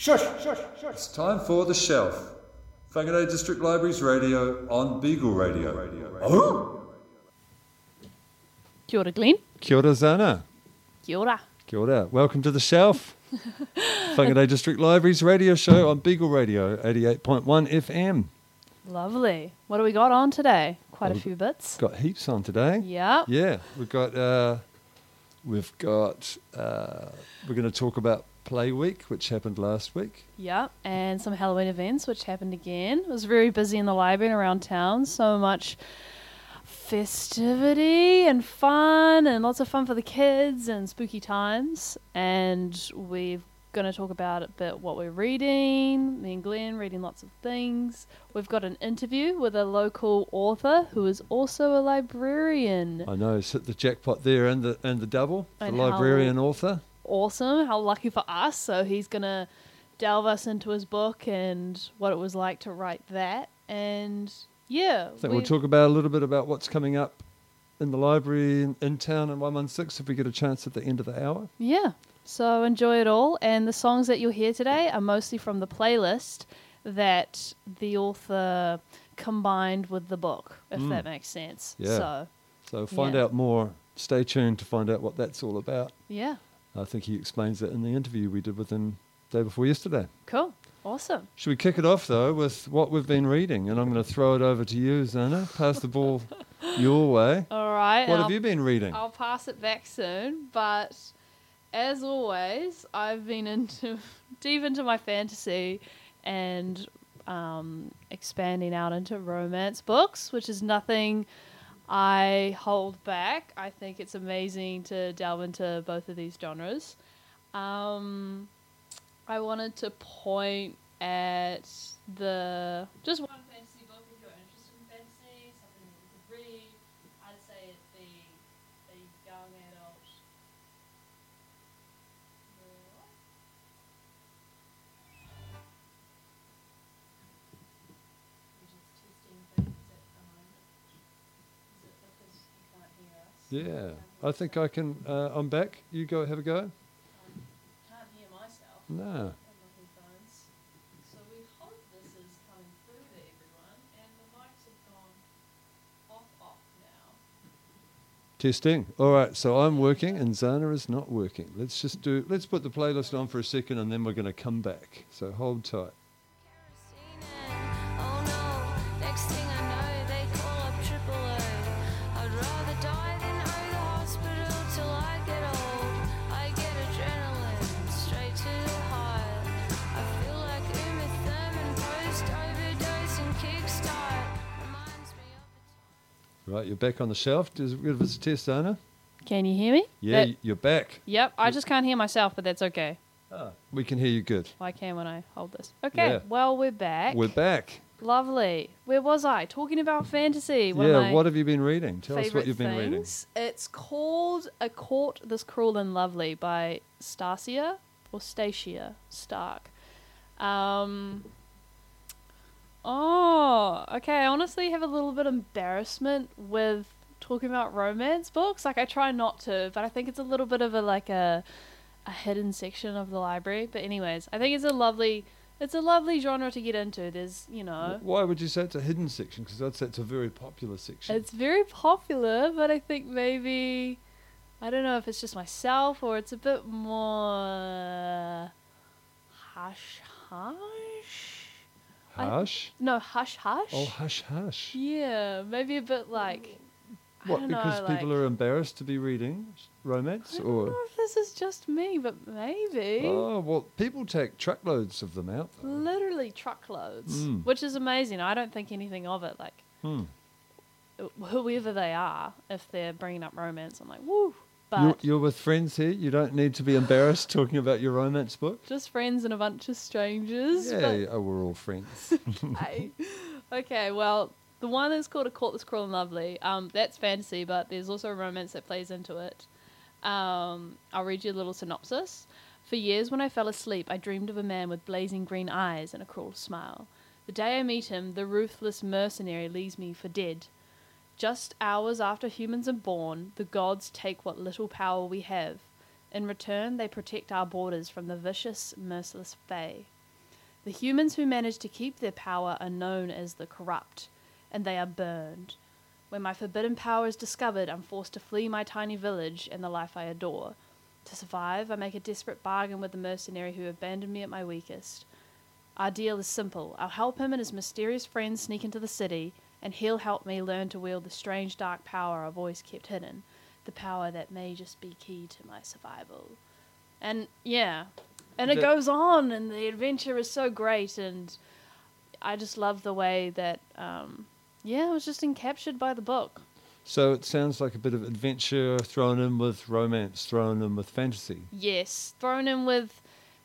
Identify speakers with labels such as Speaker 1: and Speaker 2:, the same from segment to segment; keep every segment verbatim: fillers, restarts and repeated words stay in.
Speaker 1: Shush, shush, shush.
Speaker 2: It's time for The Shelf. Whangarei District Libraries Radio on Beagle Radio.
Speaker 1: Oh?
Speaker 3: Kia ora, Glenn.
Speaker 2: Kia ora, Zana.
Speaker 3: Kia ora.
Speaker 2: Kia ora. Welcome to The Shelf. Whangarei District Libraries Radio Show on Beagle Radio, eighty-eight point one F M.
Speaker 3: Lovely. What do we got on today? Quite
Speaker 2: Well,
Speaker 3: a few bits.
Speaker 2: Got heaps on today.
Speaker 3: Yeah.
Speaker 2: Yeah, we've got, uh, we've got, uh, we're going to talk about Play Week, which happened last week.
Speaker 3: Yeah. And some Halloween events, which happened again. It was very busy in the library and around town. So much festivity and fun and lots of fun for the kids and spooky times. And we're going to talk about a bit what we're reading. Me and Glenn reading lots of things. We've got an interview with a local author who is also a librarian.
Speaker 2: I know, it's hit the jackpot there and the and the double,
Speaker 3: And
Speaker 2: the
Speaker 3: how-
Speaker 2: librarian author.
Speaker 3: Awesome. How lucky for us. So he's going to delve us into his book and what it was like to write that. And yeah.
Speaker 2: I think we'll talk about a little bit about what's coming up in the library in, in town in one one six if we get a chance at the end of the hour.
Speaker 3: Yeah. So enjoy it all. And the songs that you'll hear today are mostly from the playlist that the author combined with the book, if
Speaker 2: Mm.
Speaker 3: that makes sense.
Speaker 2: Yeah.
Speaker 3: So,
Speaker 2: So find
Speaker 3: Yeah.
Speaker 2: out more. Stay tuned to find out what that's all about.
Speaker 3: yeah.
Speaker 2: I think he explains that in the interview we did with him day before yesterday.
Speaker 3: Cool. Awesome.
Speaker 2: Should we kick it off, though, with what we've been reading? And I'm going to throw it over to you, Zana. Pass the ball your way.
Speaker 3: All right.
Speaker 2: What
Speaker 3: and
Speaker 2: have
Speaker 3: I'll-
Speaker 2: you been reading?
Speaker 3: I'll pass it back soon, but as always, I've been into deep into my fantasy and um, expanding out into romance books, which is nothing I hold back. I think it's amazing to delve into both of these genres. Um, I wanted to point at the just one fantasy book if you're interested in fantasy, something that you could read. I'd say it'd be a young adult. We're just testing things at the moment. Is it because you can't hear us?
Speaker 2: Yeah, I think I can. Uh, I'm back. You go. Have a go.
Speaker 3: Can't hear myself.
Speaker 2: No.
Speaker 3: on my headphones. So we hope this is coming through to everyone, and the mics have gone off off now.
Speaker 2: Testing. All right. So I'm working, and Zana is not working. Let's just do. Let's put the playlist on for a second, and then we're going to come back. So hold tight.
Speaker 4: Oh no, next thing I know, they call up triple O. I'd rather die than owe the hospital till I get old. I get adrenaline straight to the heart. I feel like Uma Thurman post overdose and kickstart. Reminds me of the
Speaker 2: Right. You're back on the shelf. Just give us a test, Zana.
Speaker 3: Can you hear me?
Speaker 2: Yeah,
Speaker 3: That-
Speaker 2: you're back.
Speaker 3: Yep, I just can't hear myself, but that's okay.
Speaker 2: Ah, we can hear you good.
Speaker 3: I can when I hold this. Okay,
Speaker 2: Yeah.
Speaker 3: well, we're back.
Speaker 2: We're back.
Speaker 3: Lovely. Where was I? Talking about fantasy. One of
Speaker 2: yeah.
Speaker 3: my
Speaker 2: What have you been reading? Tell us what
Speaker 3: favourite
Speaker 2: you've been reading.
Speaker 3: things. It's called A Court This Cruel and Lovely by Stasia or Stacia Stark. Um, oh, okay. I honestly have a little bit of embarrassment with talking about romance books. Like, I try not to, but I think it's a little bit of a like a a hidden section of the library. But anyways, I think it's a lovely it's a lovely genre to get into. There's, you know,
Speaker 2: Wh- Why would you say it's a hidden section? Because I'd say it's a very popular section.
Speaker 3: it's very popular, but I think maybe I don't know if it's just myself or it's a bit more hush hush. I-
Speaker 2: Hush.
Speaker 3: No, hush hush.
Speaker 2: Oh, hush, hush.
Speaker 3: Yeah, maybe a bit like I
Speaker 2: What?
Speaker 3: don't
Speaker 2: Because
Speaker 3: know,
Speaker 2: people
Speaker 3: like,
Speaker 2: are embarrassed to be reading romance,
Speaker 3: I don't
Speaker 2: or
Speaker 3: know if this is just me, but maybe.
Speaker 2: oh, well, people take truckloads of them out. Though.
Speaker 3: Literally truckloads,
Speaker 2: Mm.
Speaker 3: which is amazing. I don't think anything of it. Like
Speaker 2: Hmm.
Speaker 3: whoever they are, if they're bringing up romance, I'm like, woo. But
Speaker 2: You're, you're with friends here. You don't need to be embarrassed talking about your romance book.
Speaker 3: just friends and a bunch of strangers.
Speaker 2: Yeah,
Speaker 3: but-
Speaker 2: yeah, oh, we're all friends.
Speaker 3: Hey. Okay, well, the one that's called A Court That's Cruel and Lovely, um, that's fantasy, but there's also a romance that plays into it. Um, I'll read you a little synopsis. For years when I fell asleep, I dreamed of a man with blazing green eyes and a cruel smile. The day I meet him, the ruthless mercenary leaves me for dead. Just hours after humans are born, the gods take what little power we have. In return, they protect our borders from the vicious, merciless Fae. The humans who manage to keep their power are known as the corrupt, and they are burned. When my forbidden power is discovered, I'm forced to flee my tiny village and the life I adore. To survive, I make a desperate bargain with the mercenary who abandoned me at my weakest. Our deal is simple. I'll help him and his mysterious friends sneak into the city, and he'll help me learn to wield the strange dark power I've always kept hidden, the power that may just be key to my survival. And yeah, and it
Speaker 2: The-
Speaker 3: goes on, and the adventure is so great, and I just love the way that, um, yeah, I was just encaptured by the book.
Speaker 2: So it sounds like a bit of adventure thrown in with romance, thrown in with fantasy.
Speaker 3: Yes, thrown in with,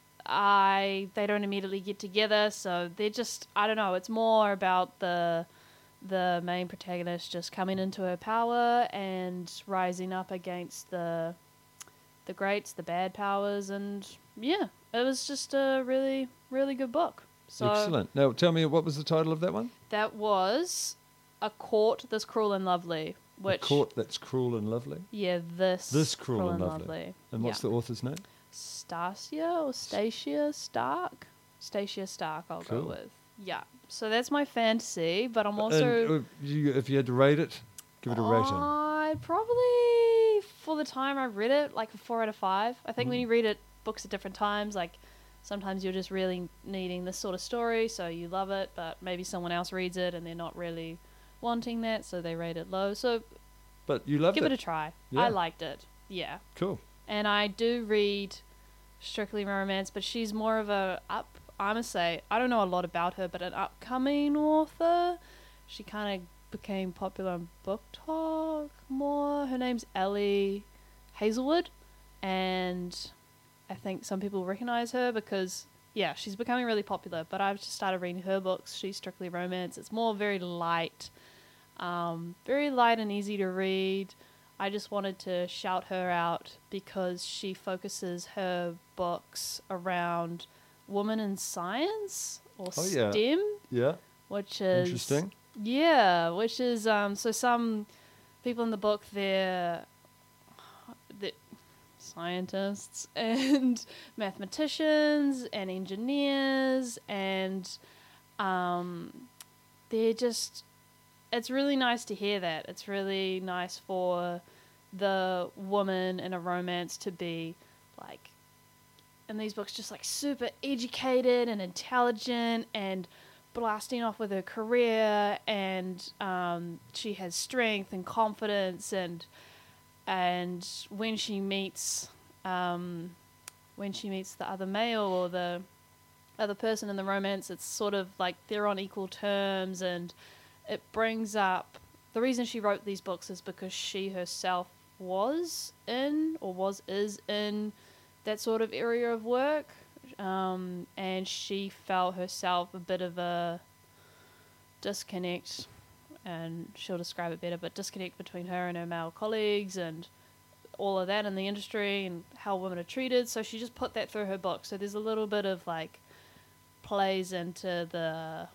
Speaker 3: I they don't immediately get together, so they're just, I don't know, it's more about the the main protagonist just coming into her power and rising up against the the greats, the bad powers, and yeah, it was just a really, really good book. So
Speaker 2: Excellent. Now tell me, what was the title of that one?
Speaker 3: that was A Court This Cruel and Lovely, which
Speaker 2: A Court That's Cruel and Lovely.
Speaker 3: yeah, this
Speaker 2: This Cruel and Lovely. And what's
Speaker 3: yeah.
Speaker 2: the author's name?
Speaker 3: Stasia or Stacia Stark? Stacia Stark, I'll
Speaker 2: Cool.
Speaker 3: go with. Yeah. So that's my fantasy, but I'm also.
Speaker 2: And, uh, you, if you had to rate it, give it a rating.
Speaker 3: I'd probably, for the time I read it, like a four out of five. I think when
Speaker 2: Mm.
Speaker 3: you read it, books at different times, like sometimes you're just really needing this sort of story, so you love it, but maybe someone else reads it and they're not really wanting that, so they rate it low. So
Speaker 2: But you loved
Speaker 3: give
Speaker 2: it.
Speaker 3: it a try.
Speaker 2: Yeah.
Speaker 3: I liked it. Yeah.
Speaker 2: Cool.
Speaker 3: And I do read Strictly Romance, but she's more of a up. I must say, I don't know a lot about her, but an upcoming author. She kind of became popular on Book Talk more. Her name's Ellie Hazelwood, and I think some people recognize her because yeah, she's becoming really popular. But I've just started reading her books. She's Strictly Romance. It's more very light, um, very light and easy to read. I just wanted to shout her out because she focuses her books around women in science or
Speaker 2: Oh, yeah.
Speaker 3: STEM,
Speaker 2: Yeah.
Speaker 3: which is
Speaker 2: Interesting.
Speaker 3: yeah, which is um. So some people in the book, they're the scientists and mathematicians and engineers, and um, they're just. It's really nice to hear that. It's really nice for the woman in a romance to be like, in these books, just like super educated and intelligent and blasting off with her career, and um, she has strength and confidence, and and when she meets um, when she meets the other male or the other person in the romance, it's sort of like they're on equal terms, and it brings up the reason she wrote these books is because she herself was in or was is in that sort of area of work, um, and she felt herself a bit of a disconnect, and she'll describe it better, but disconnect between her and her male colleagues and all of that in the industry and how women are treated. So she just put that through her book. So there's a little bit of like plays into the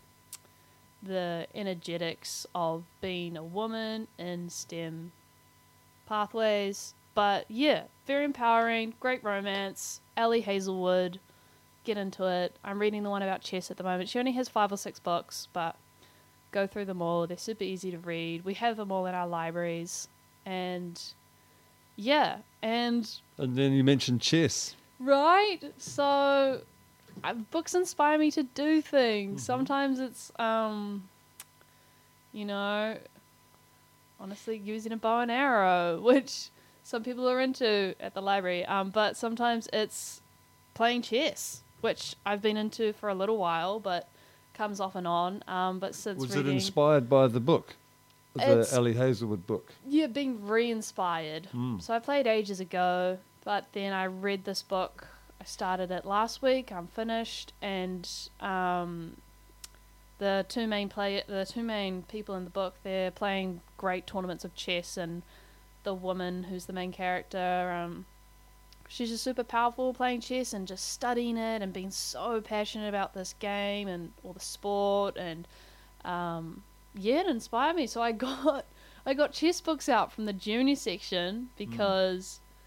Speaker 3: the energetics of being a woman in STEM pathways. But yeah, very empowering, great romance. Ellie Hazelwood, get into it. I'm reading the one about chess at the moment. She only has five or six books, but go through them all. They're super easy to read. We have them all in our libraries. And yeah, and
Speaker 2: And then you mentioned chess.
Speaker 3: right, so uh, books inspire me to do things.
Speaker 2: Mhm.
Speaker 3: Sometimes it's, um, you know, honestly using a bow and arrow, which some people are into at the library. Um, but sometimes it's playing chess, which I've been into for a little while, but comes off and on. Um, but since
Speaker 2: Was
Speaker 3: reading,
Speaker 2: it inspired by the book? The
Speaker 3: It's-
Speaker 2: Ellie Hazelwood book?
Speaker 3: yeah, being re-inspired.
Speaker 2: Mm.
Speaker 3: So I played ages ago, but then I read this book. I started it last week. I'm finished, and um, the two main play, the two main people in the book, they're playing great tournaments of chess, and the woman who's the main character, um, she's just super powerful playing chess and just studying it and being so passionate about this game and all the sport, and um, yeah, it inspired me. So I got I got chess books out from the junior section because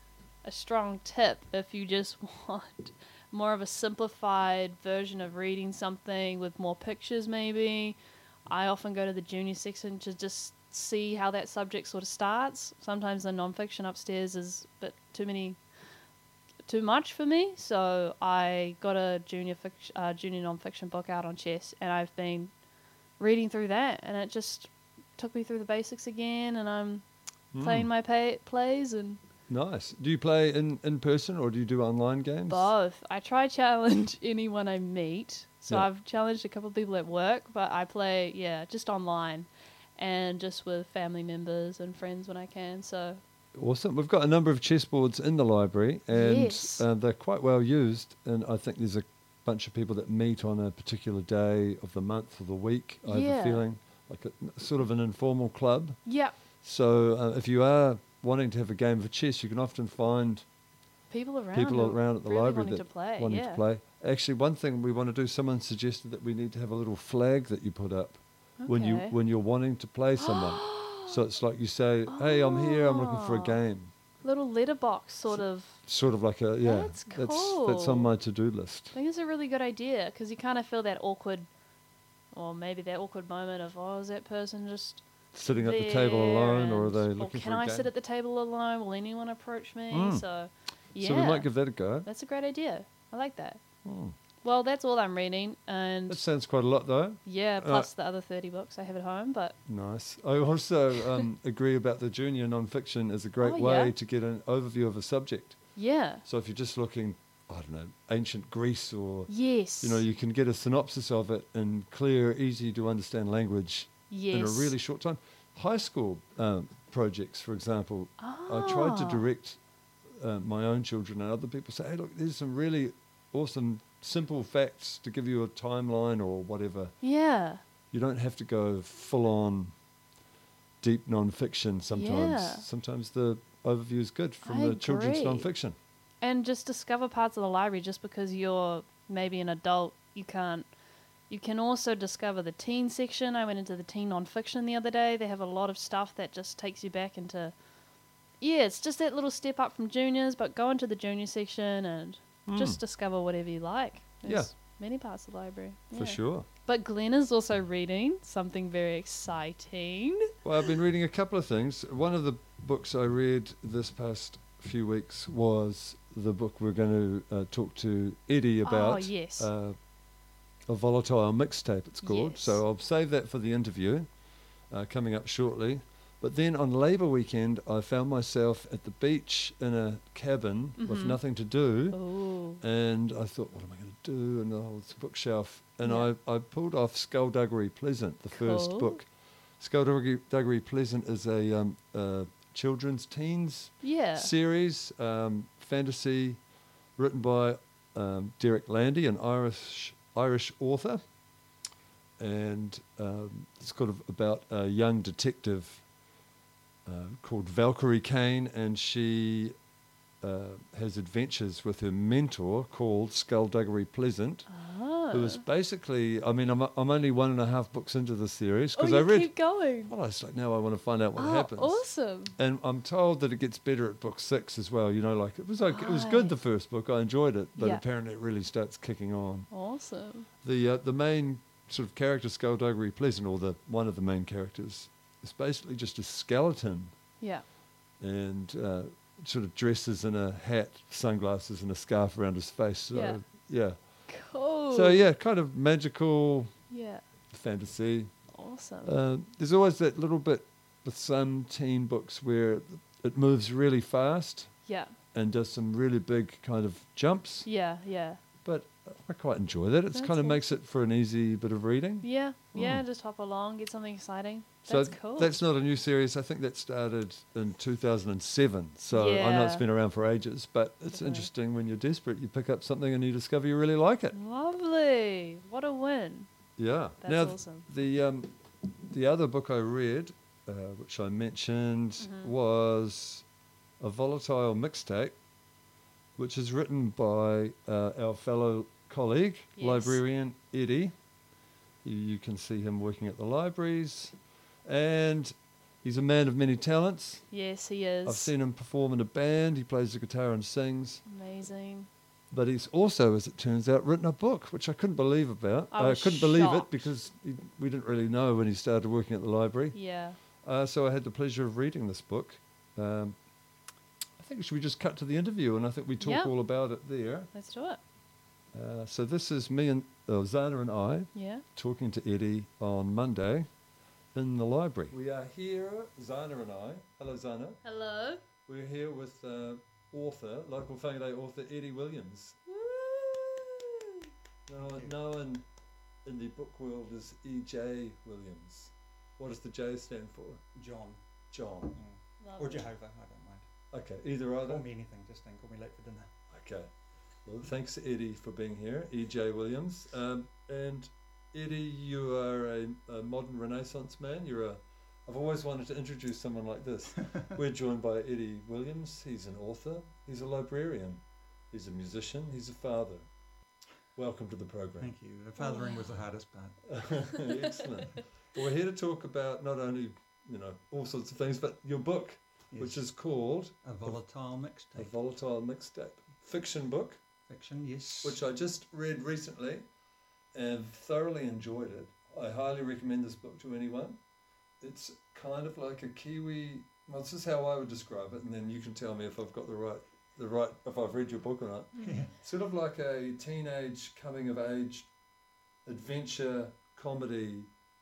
Speaker 3: a strong tip if you just want more of a simplified version of reading something with more pictures maybe. I often go to the junior section to just see how that subject sort of starts. Sometimes the non-fiction upstairs is a bit too many, too much for me, so I got a junior fic- uh, junior non-fiction book out on chess, and I've been reading through that, and it just took me through the basics again, and I'm playing
Speaker 2: Mm.
Speaker 3: my pay- plays and
Speaker 2: Nice. Do you play in, in person or do you do online games?
Speaker 3: both. I try challenge anyone I meet. So
Speaker 2: Yeah.
Speaker 3: I've challenged a couple of people at work, but I play, yeah, just online and just with family members and friends when I can. So
Speaker 2: Awesome. We've got a number of chessboards in the library, and
Speaker 3: Yes.
Speaker 2: uh, they're quite well used. And I think there's a bunch of people that meet on a particular day of the month or the week. I have
Speaker 3: Yeah.
Speaker 2: a feeling like a, sort of an informal club.
Speaker 3: yeah,
Speaker 2: So uh, if you are wanting to have a game of chess, you can often find
Speaker 3: people around.
Speaker 2: people
Speaker 3: who
Speaker 2: around at the
Speaker 3: really
Speaker 2: library
Speaker 3: wanting
Speaker 2: that
Speaker 3: to play.
Speaker 2: wanting
Speaker 3: yeah.
Speaker 2: to play. Actually, one thing we want to do, someone suggested that we need to have a little flag that you put up when you
Speaker 3: Okay.
Speaker 2: when you're wanting to play someone. So it's like you say, "Hey, I'm here. I'm looking for a
Speaker 3: Oh.
Speaker 2: game."
Speaker 3: Little letterbox sort of.
Speaker 2: Sort of like a yeah.
Speaker 3: That's
Speaker 2: That's that's
Speaker 3: cool.
Speaker 2: on my to-do list.
Speaker 3: I think it's a really good idea because you kind of feel that awkward, or maybe that awkward moment of, oh, is that person just
Speaker 2: Sitting at the table alone, or are they
Speaker 3: there, and-
Speaker 2: looking
Speaker 3: can
Speaker 2: for a
Speaker 3: I
Speaker 2: game?
Speaker 3: sit at the table alone? Will anyone approach me?
Speaker 2: Mm.
Speaker 3: So, yeah,
Speaker 2: So we might give that a go.
Speaker 3: that's a great idea. I like that.
Speaker 2: Mm.
Speaker 3: Well, that's all I'm reading, and
Speaker 2: That sounds quite a lot, though.
Speaker 3: yeah,
Speaker 2: uh,
Speaker 3: plus the other thirty books I have at home. But
Speaker 2: Nice. I also um, agree about the junior non-fiction as a great
Speaker 3: Oh,
Speaker 2: way
Speaker 3: yeah?
Speaker 2: to get an overview of a subject.
Speaker 3: yeah,
Speaker 2: So if you're just looking, I don't know, ancient Greece, or
Speaker 3: yes,
Speaker 2: you know, you can get a synopsis of it in clear, easy to understand language
Speaker 3: yes,
Speaker 2: in a really short time. High school um, projects, for example, I tried to
Speaker 3: Ah.
Speaker 2: direct uh, my own children and other people. Say, hey, look, there's some really awesome, simple facts to give you a timeline or whatever.
Speaker 3: Yeah,
Speaker 2: You don't have to go full on deep non-fiction sometimes.
Speaker 3: Yeah.
Speaker 2: Sometimes the overview is good from
Speaker 3: I
Speaker 2: the children's
Speaker 3: agree.
Speaker 2: non-fiction.
Speaker 3: and just discover parts of the library. Just because you're maybe an adult, you can't. You can also discover the teen section. I went into the teen non-fiction the other day. They have a lot of stuff that just takes you back into. Yeah, it's just that little step up from juniors, but go into the junior section and
Speaker 2: Mm,
Speaker 3: just discover whatever you like.
Speaker 2: Yeah.
Speaker 3: There's many parts of the library.
Speaker 2: for
Speaker 3: yeah.
Speaker 2: sure.
Speaker 3: But Glenn is also reading something very exciting.
Speaker 2: Well, I've been reading a couple of things. One of the books I read this past few weeks was the book we're going to uh, talk to Eddie about.
Speaker 3: Oh, yes.
Speaker 2: Uh, a volatile mixtape, it's called.
Speaker 3: Yes.
Speaker 2: So I'll save that for the interview uh, coming up shortly. But then on Labour weekend, I found myself at the beach in a cabin with
Speaker 3: Mhm.
Speaker 2: nothing to do.
Speaker 3: Oh.
Speaker 2: And I thought, what am I going to do? And oh, it's a bookshelf. And
Speaker 3: Yeah.
Speaker 2: I, I pulled off Skullduggery Pleasant, the first
Speaker 3: Cool.
Speaker 2: book. Skullduggery Pleasant is a um, uh, children's teens
Speaker 3: Yeah.
Speaker 2: series, um, fantasy, written by um, Derek Landy, an Irish Irish author. And um, it's kind of about a young detective uh, called Valkyrie Kane, and she uh, has adventures with her mentor called Skullduggery Pleasant,
Speaker 3: Oh.
Speaker 2: who is basically, I mean, I'm, I'm only one and a half books into the series
Speaker 3: Oh,
Speaker 2: because
Speaker 3: you
Speaker 2: I read,
Speaker 3: keep going.
Speaker 2: well, I was like, now I want to find out what
Speaker 3: oh,
Speaker 2: happens.
Speaker 3: Awesome.
Speaker 2: And I'm told that it gets better at book six as well. You know, like it was like it was good the
Speaker 3: Right.
Speaker 2: first book. I enjoyed it, but
Speaker 3: Yeah.
Speaker 2: apparently it really starts kicking on.
Speaker 3: Awesome.
Speaker 2: The uh, the main sort of character, Skullduggery Pleasant, or the one of the main characters, is basically just a skeleton
Speaker 3: Yeah.
Speaker 2: and uh, sort of dresses in a hat, sunglasses, and a scarf around his face. So
Speaker 3: Yeah.
Speaker 2: yeah.
Speaker 3: Cool.
Speaker 2: So yeah, kind of magical
Speaker 3: Yeah.
Speaker 2: fantasy.
Speaker 3: Awesome.
Speaker 2: Uh, there's always that little bit with some teen books where it moves really fast
Speaker 3: yeah.
Speaker 2: and does some really big kind of jumps.
Speaker 3: Yeah. Yeah.
Speaker 2: But I quite enjoy that. It
Speaker 3: That's
Speaker 2: kind of makes it for an easy bit of reading.
Speaker 3: Yeah. Yeah.
Speaker 2: Mm.
Speaker 3: Just hop along, get something exciting.
Speaker 2: So
Speaker 3: That's cool.
Speaker 2: that's not a new series. I think that started in two thousand seven. So I know it's
Speaker 3: Yeah.
Speaker 2: been around for ages, but it's
Speaker 3: Definitely.
Speaker 2: interesting when you're desperate, you pick up something and you discover you really like it.
Speaker 3: Lovely. What a win.
Speaker 2: Yeah.
Speaker 3: That's
Speaker 2: now
Speaker 3: awesome.
Speaker 2: the um, the other book I read, uh, which I mentioned,
Speaker 3: Mhm.
Speaker 2: was A Volatile Mixtape, which is written by uh, our fellow colleague,
Speaker 3: Yes.
Speaker 2: librarian Eddie. You, you can see him working at the libraries. And He's a man of many talents.
Speaker 3: Yes, he is.
Speaker 2: I've seen him perform in a band. He plays the guitar and sings.
Speaker 3: Amazing.
Speaker 2: But he's also, as it turns out, written a book, which I couldn't believe about.
Speaker 3: I was
Speaker 2: couldn't believe it
Speaker 3: shocked.
Speaker 2: because he, we didn't really know when he started working at the library.
Speaker 3: Yeah.
Speaker 2: Uh, so I had the pleasure of reading this book. Um, I think should we just cut to the interview, and I think we talk
Speaker 3: Yeah.
Speaker 2: all about it there.
Speaker 3: Let's do it.
Speaker 2: Uh, so this is me and uh, Zana and I
Speaker 3: Yeah.
Speaker 2: talking to Eddie on Monday in the library. We are here, Zana and I. Hello, Zana.
Speaker 3: Hello.
Speaker 2: We're here with uh, author, local Whangarei author Eddie Williams. Now, known in the book world as E J Williams. What does the J stand for?
Speaker 1: John.
Speaker 2: John.
Speaker 1: Mm. Or
Speaker 3: Lovely.
Speaker 1: Jehovah, I don't mind.
Speaker 2: Okay, either either.
Speaker 1: Call me anything, just don't call me late for dinner.
Speaker 2: Okay. Well, thanks, Eddie, for being here, E J Williams. Um, and Eddie, you are a, a modern Renaissance man. You're a. I've always wanted to introduce someone like this. We're joined by Eddie Williams. He's an author. He's a librarian. He's a musician. He's a father. Welcome to the program.
Speaker 1: Thank you. The fathering was the hardest part.
Speaker 2: Excellent. Well, we're here to talk about not only you know all sorts of things, but your book,
Speaker 1: Yes.
Speaker 2: which is called
Speaker 1: a volatile
Speaker 2: A
Speaker 1: mixtape.
Speaker 2: Volatile Mixtape, fiction book,
Speaker 1: Fiction, yes.
Speaker 2: which I just read recently and thoroughly enjoyed it. I highly recommend this book to anyone. It's kind of like a Kiwi. Well, this is how I would describe it, and then you can tell me if I've got the right, the right, if I've read your book or not.
Speaker 1: Yeah.
Speaker 2: Sort of like a teenage coming of age adventure comedy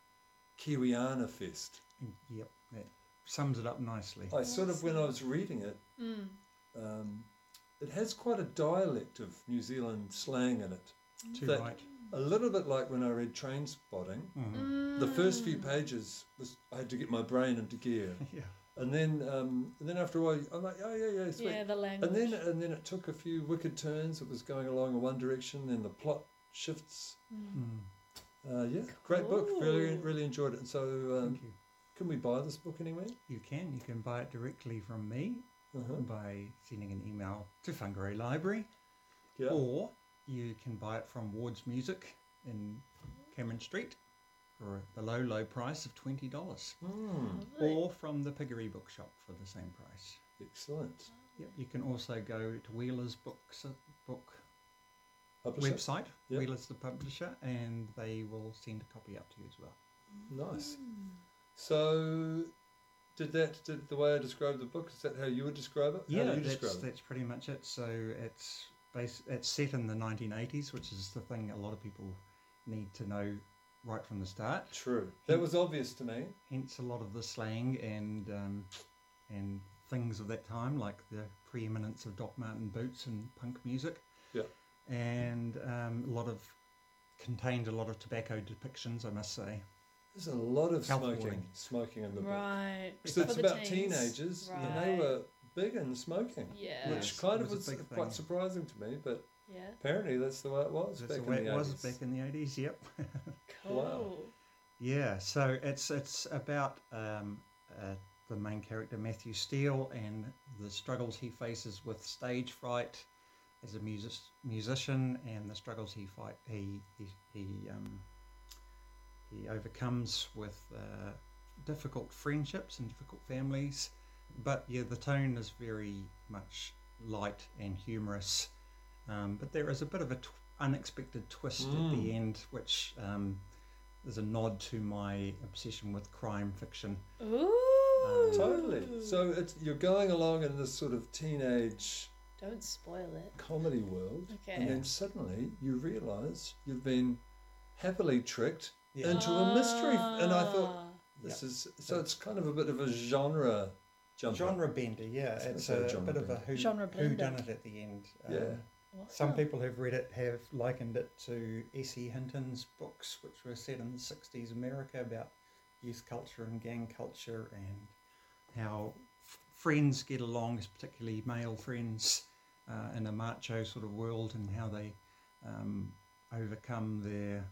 Speaker 2: Kiwiana fest.
Speaker 1: Yep, that sums it up nicely.
Speaker 2: I sort of, when I was reading it,
Speaker 3: Mm.
Speaker 2: um, it has quite a dialect of New Zealand slang in it.
Speaker 1: Too
Speaker 2: that-
Speaker 1: right.
Speaker 2: A little bit like when I read Train Spotting.
Speaker 1: Mhm.
Speaker 2: The first few pages, was, I had to get my brain into gear.
Speaker 1: Yeah.
Speaker 2: And then um, and then after a while, I'm like, oh, yeah, yeah, sweet.
Speaker 3: Yeah, the language.
Speaker 2: And then and then it took a few wicked turns. It was going along in one direction, then the plot shifts.
Speaker 3: Mm.
Speaker 1: Mm.
Speaker 2: Uh, yeah, great book. Really,
Speaker 3: Cool.
Speaker 2: really enjoyed it. And so, um,
Speaker 1: Thank you.
Speaker 2: can we buy this book anywhere?
Speaker 1: You can. You can buy it directly from me
Speaker 2: Uh-huh.
Speaker 1: by sending an email to Whangarei Library,
Speaker 2: Yeah.
Speaker 1: or you can buy it from Ward's Music in Cameron Street for the low, low price of twenty dollars,
Speaker 2: Mm,
Speaker 3: Lovely.
Speaker 1: or from the Piggery Bookshop for the same price.
Speaker 2: excellent.
Speaker 1: Yep. You can also go to Wheeler's Books book
Speaker 2: Publisher?
Speaker 1: website.
Speaker 2: Yep.
Speaker 1: Wheeler's the publisher, and they will send a copy up to you as well.
Speaker 2: Nice. So, did that, did the way I described the book, is that how you would describe it? how
Speaker 1: Yeah,
Speaker 2: do you
Speaker 1: that's,
Speaker 2: describe it?
Speaker 1: that's pretty much it. So it's bas- it's set in the nineteen eighties, which is the thing a lot of people need to know right from the start.
Speaker 2: True. That was obvious to me.
Speaker 1: Hence, a lot of the slang and um, and things of that time, like the preeminence of Doc Marten boots and punk music.
Speaker 2: Yeah.
Speaker 1: And um, a lot of contained a lot of tobacco depictions, I must say.
Speaker 2: There's a lot of
Speaker 1: Health
Speaker 2: smoking,
Speaker 1: warning.
Speaker 2: smoking in the book.
Speaker 3: Right.
Speaker 2: Because
Speaker 3: For
Speaker 2: it's
Speaker 3: the
Speaker 2: about
Speaker 3: teens.
Speaker 2: teenagers, and they
Speaker 3: Right.
Speaker 2: were big in smoking,
Speaker 3: Yeah.
Speaker 2: which
Speaker 1: Yes,
Speaker 2: kind
Speaker 1: it
Speaker 2: of
Speaker 1: was a
Speaker 2: was
Speaker 1: big
Speaker 2: quite
Speaker 1: thing.
Speaker 2: surprising to me. But
Speaker 3: Yeah.
Speaker 2: apparently, that's the way it was
Speaker 1: That's
Speaker 2: back
Speaker 1: the way
Speaker 2: in the
Speaker 1: it was
Speaker 2: eighties.
Speaker 1: back in the eighties. Yep.
Speaker 3: Cool.
Speaker 2: Wow.
Speaker 1: Yeah, so it's it's about um, uh, the main character Matthew Steele and the struggles he faces with stage fright as a music, musician, and the struggles he fight he he he, um, he overcomes with uh, difficult friendships and difficult families. But yeah, the tone is very much light and humorous, um, but there is a bit of a tw- unexpected twist at
Speaker 2: Mm.
Speaker 1: the end, which um, is a nod to my obsession with crime fiction.
Speaker 3: Ooh.
Speaker 2: Totally. So it's you're going along in this sort of teenage
Speaker 3: Don't spoil it.
Speaker 2: comedy world,
Speaker 3: Okay.
Speaker 2: and then suddenly you realise you've been happily tricked
Speaker 1: Yeah.
Speaker 2: into a mystery. And I thought,
Speaker 3: Ah.
Speaker 2: this is so it's kind of a bit of a genre jumper.
Speaker 1: Genre bender, yeah.
Speaker 2: I was
Speaker 1: It's
Speaker 2: gonna
Speaker 1: a,
Speaker 2: say genre
Speaker 1: bit of a
Speaker 2: bender.
Speaker 1: who,
Speaker 3: Genre
Speaker 1: who
Speaker 3: blender.
Speaker 1: done it at the end. Um,
Speaker 2: Yeah.
Speaker 1: Some
Speaker 3: Awesome.
Speaker 1: people who've read it have likened it to S E Hinton's books, which were set in the sixties America about youth culture and gang culture and how f- friends get along, particularly male friends, uh, in a macho sort of world, and how they um, overcome their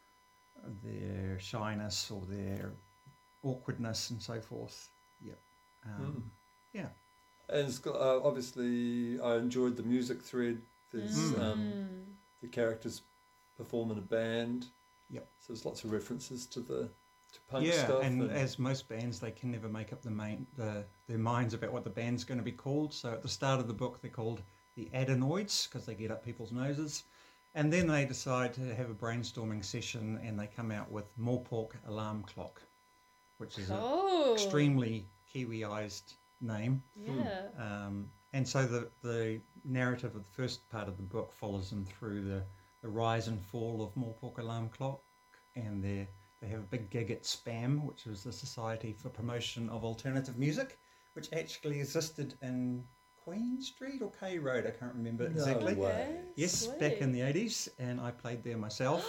Speaker 1: their shyness or their awkwardness and so forth. Yep. Um, Yeah.
Speaker 2: And it's got, uh, obviously, I enjoyed the music thread. There's
Speaker 1: Mm.
Speaker 2: um, the characters perform in a band.
Speaker 1: Yep.
Speaker 2: So there's lots of references to the to punk
Speaker 1: yeah,
Speaker 2: stuff.
Speaker 1: and, as most bands, they can never make up the main the their minds about what the band's going to be called. So at the start of the book, they're called the Adenoids because they get up people's noses, and then they decide to have a brainstorming session, and they come out with Morpork Alarm Clock, which is an
Speaker 3: Oh.
Speaker 1: extremely Kiwiized name.
Speaker 3: Yeah.
Speaker 1: Um, and so the the narrative of the first part of the book follows them through the, the rise and fall of Morpork Alarm Clock, and they they have a big gig at SPAM, which is the Society for Promotion of Alternative Music, which actually existed in Queen Street or K Road, I can't remember
Speaker 2: No
Speaker 1: exactly.
Speaker 2: way.
Speaker 3: Okay,
Speaker 1: Yes,
Speaker 3: sweet.
Speaker 1: back in the eighties, and I played there myself.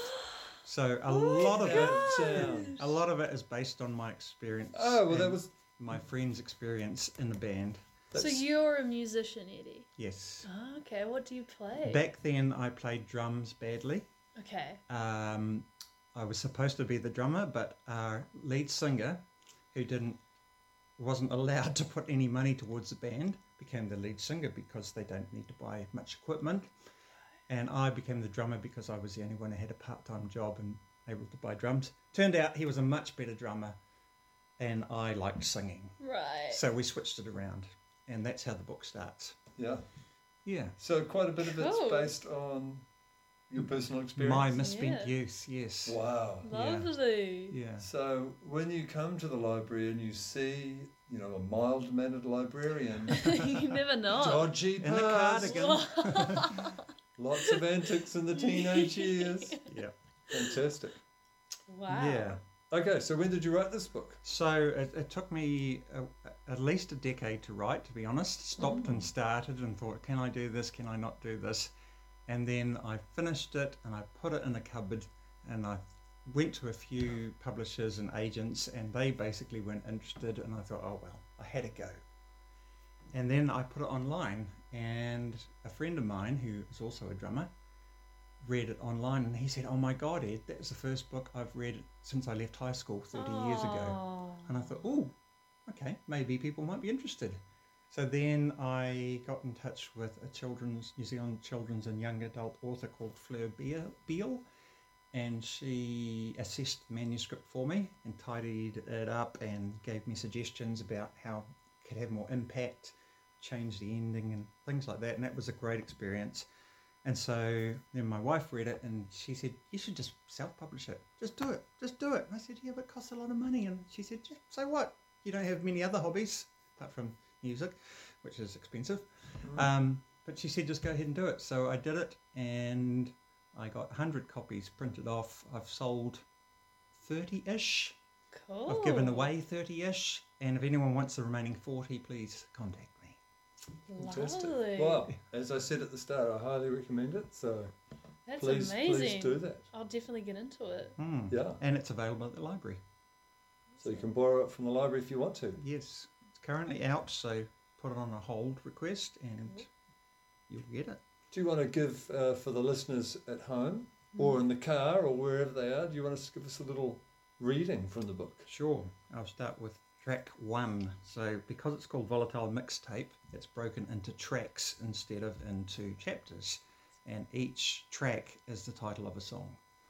Speaker 1: So a lot of
Speaker 2: That
Speaker 1: it,
Speaker 2: sounds-
Speaker 1: a lot of it is based on my experience.
Speaker 2: Oh, well, that
Speaker 1: and
Speaker 2: was...
Speaker 1: my friend's experience in the band.
Speaker 3: So
Speaker 2: that's-
Speaker 3: you're a musician, Eddie.
Speaker 1: Yes.
Speaker 3: Oh, okay, what do you play?
Speaker 1: Back then, I played drums badly.
Speaker 3: Okay.
Speaker 1: Um, I was supposed to be the drummer, but our lead singer, who didn't wasn't allowed to put any money towards the band, became the lead singer because they don't need to buy much equipment. And I became the drummer because I was the only one who had a part-time job and able to buy drums. Turned out he was a much better drummer, and I liked singing.
Speaker 3: Right.
Speaker 1: So we switched it around, and that's how the book starts.
Speaker 2: Yeah.
Speaker 1: Yeah.
Speaker 2: So quite a bit of it's
Speaker 3: Cool.
Speaker 2: based on your personal experience.
Speaker 1: My misspent
Speaker 3: Yeah.
Speaker 1: youth, yes.
Speaker 2: Wow.
Speaker 3: Lovely.
Speaker 1: Yeah.
Speaker 2: So when you come to the library and you see, you know, a mild-mannered librarian,
Speaker 3: You never know.
Speaker 2: dodgy
Speaker 1: In a
Speaker 2: purse,
Speaker 1: cardigan.
Speaker 2: lots of antics in the teenage years.
Speaker 1: Yeah.
Speaker 2: Fantastic.
Speaker 3: Wow.
Speaker 1: Yeah.
Speaker 2: Okay, so when did you write this book?
Speaker 1: So it, it took me a, at least a decade to write, to be honest. Stopped and started and thought, can I do this? Can I not do this? And then I finished it and I put it in a cupboard, and I went to a few publishers and agents, and they basically weren't interested. And I thought, oh, well, I had to go. And then I put it online, and a friend of mine who is also a drummer read it online, and he said, oh my God, Ed, that was the first book I've read since I left high school thirty years ago.
Speaker 3: Oh.
Speaker 1: And I thought, oh, okay, maybe people might be interested. So then I got in touch with a children's New Zealand children's and young adult author called Fleur Beal, Beal, and she assessed the manuscript for me and tidied it up and gave me suggestions about how it could have more impact, change the ending and things like that. And that was a great experience. And so then my wife read it and she said, you should just self-publish it. Just do it. Just do it. And I said, yeah, but it costs a lot of money. And she said, yeah, so what? You don't have many other hobbies apart from music, which is expensive.
Speaker 2: Mm.
Speaker 1: Um, but she said, just go ahead and do it. So I did it, and I got one hundred copies printed off. I've sold thirty-ish.
Speaker 3: Cool.
Speaker 1: I've given away thirty-ish. And if anyone wants the remaining forty, please contact me.
Speaker 2: Fantastic.
Speaker 3: Lovely.
Speaker 2: Well, as I said at the start, I highly recommend it. So
Speaker 3: That's
Speaker 2: please,
Speaker 3: amazing.
Speaker 2: please do that.
Speaker 3: I'll definitely get into it.
Speaker 1: Hmm.
Speaker 2: Yeah.
Speaker 1: And it's available at the library.
Speaker 2: So you can borrow it from the library if you want to.
Speaker 1: Yes, it's currently out, so put it on a hold request and you'll get it.
Speaker 2: Do you want to give, uh, for the listeners at home or in the car or wherever they are, do you want to give us a little reading from the book?
Speaker 1: Sure, I'll start with track one. So because it's called Volatile Mixtape, it's broken into tracks instead of into chapters. And each track is the title of a song.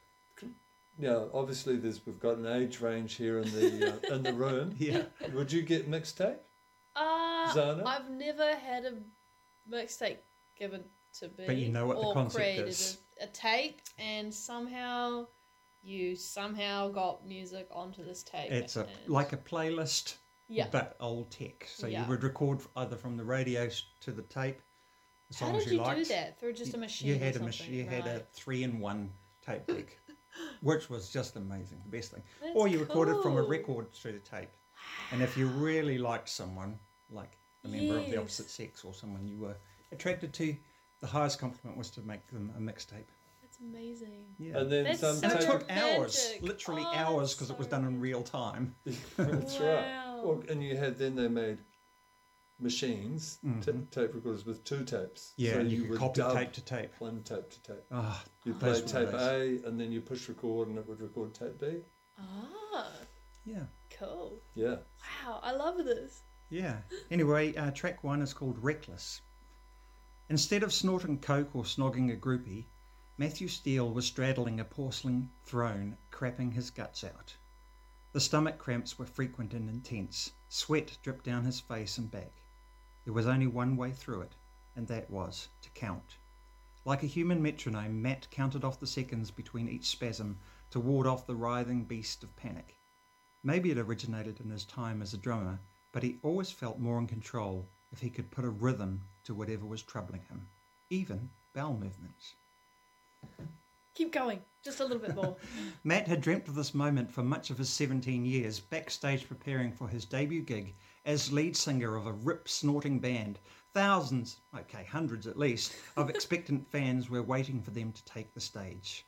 Speaker 2: Now, obviously, there's we've got an age range here in the uh, in the room.
Speaker 1: Yeah.
Speaker 2: Would you get mixtape?
Speaker 3: Uh,
Speaker 2: Zana?
Speaker 3: I've never had a mixtape given to me.
Speaker 1: But you know what the
Speaker 3: or
Speaker 1: concept
Speaker 3: created
Speaker 1: is.
Speaker 3: A, a tape, and somehow you somehow got music onto this tape.
Speaker 1: It's a
Speaker 3: and-
Speaker 1: like a playlist,
Speaker 3: yeah.
Speaker 1: but old tech. So
Speaker 3: Yeah.
Speaker 1: you would record either from the radio s- to the tape, the
Speaker 3: How
Speaker 1: songs
Speaker 3: did you
Speaker 1: liked.
Speaker 3: do that through just a machine?
Speaker 1: You
Speaker 3: or
Speaker 1: had a
Speaker 3: something?
Speaker 1: machine. You had a
Speaker 3: Right.
Speaker 1: three-in-one tape deck, which was just amazing, the best thing.
Speaker 3: That's
Speaker 1: or you recorded from a
Speaker 3: cool.
Speaker 1: record through the tape. And if you really liked someone, like a member of the
Speaker 3: Yes.
Speaker 1: opposite sex or someone you were attracted to, the highest compliment was to make them a mixtape.
Speaker 3: That's amazing.
Speaker 1: Yeah.
Speaker 2: And then
Speaker 3: That's
Speaker 2: some
Speaker 3: so
Speaker 1: And it
Speaker 2: tape.
Speaker 1: took hours,
Speaker 3: magic.
Speaker 1: literally
Speaker 3: Oh,
Speaker 1: hours,
Speaker 3: that's
Speaker 1: because it was
Speaker 3: so
Speaker 1: done in real time.
Speaker 2: That's
Speaker 3: Wow.
Speaker 2: right. Well, and you had then they made machines,
Speaker 1: Mhm.
Speaker 2: ta- tape recorders with two tapes.
Speaker 1: Yeah,
Speaker 2: so
Speaker 1: and
Speaker 2: you,
Speaker 1: you could
Speaker 2: would
Speaker 1: copy
Speaker 2: dub
Speaker 1: tape to tape.
Speaker 2: one tape to tape.
Speaker 1: Ah,
Speaker 2: You
Speaker 1: those
Speaker 2: play
Speaker 1: were
Speaker 2: tape
Speaker 1: days.
Speaker 2: A, and then you push record, and it would record tape B.
Speaker 3: Ah,
Speaker 1: Yeah,
Speaker 3: cool.
Speaker 2: Yeah.
Speaker 3: Wow, I love this.
Speaker 1: yeah. Anyway, uh, track one is called Reckless. Instead of snorting coke or snogging a groupie, Matthew Steele was straddling a porcelain throne, crapping his guts out. The stomach cramps were frequent and intense. Sweat dripped down his face and back. There was only one way through it, and that was to count. Like a human metronome, Matt counted off the seconds between each spasm to ward off the writhing beast of panic. Maybe it originated in his time as a drummer, but he always felt more in control if he could put a rhythm to whatever was troubling him, even bowel movements.
Speaker 5: Keep going, just a little bit more.
Speaker 1: Matt had dreamt of this moment for much of his seventeen years, backstage preparing for his debut gig as lead singer of a rip-snorting band. Thousands, okay, hundreds at least, of expectant fans were waiting for them to take the stage.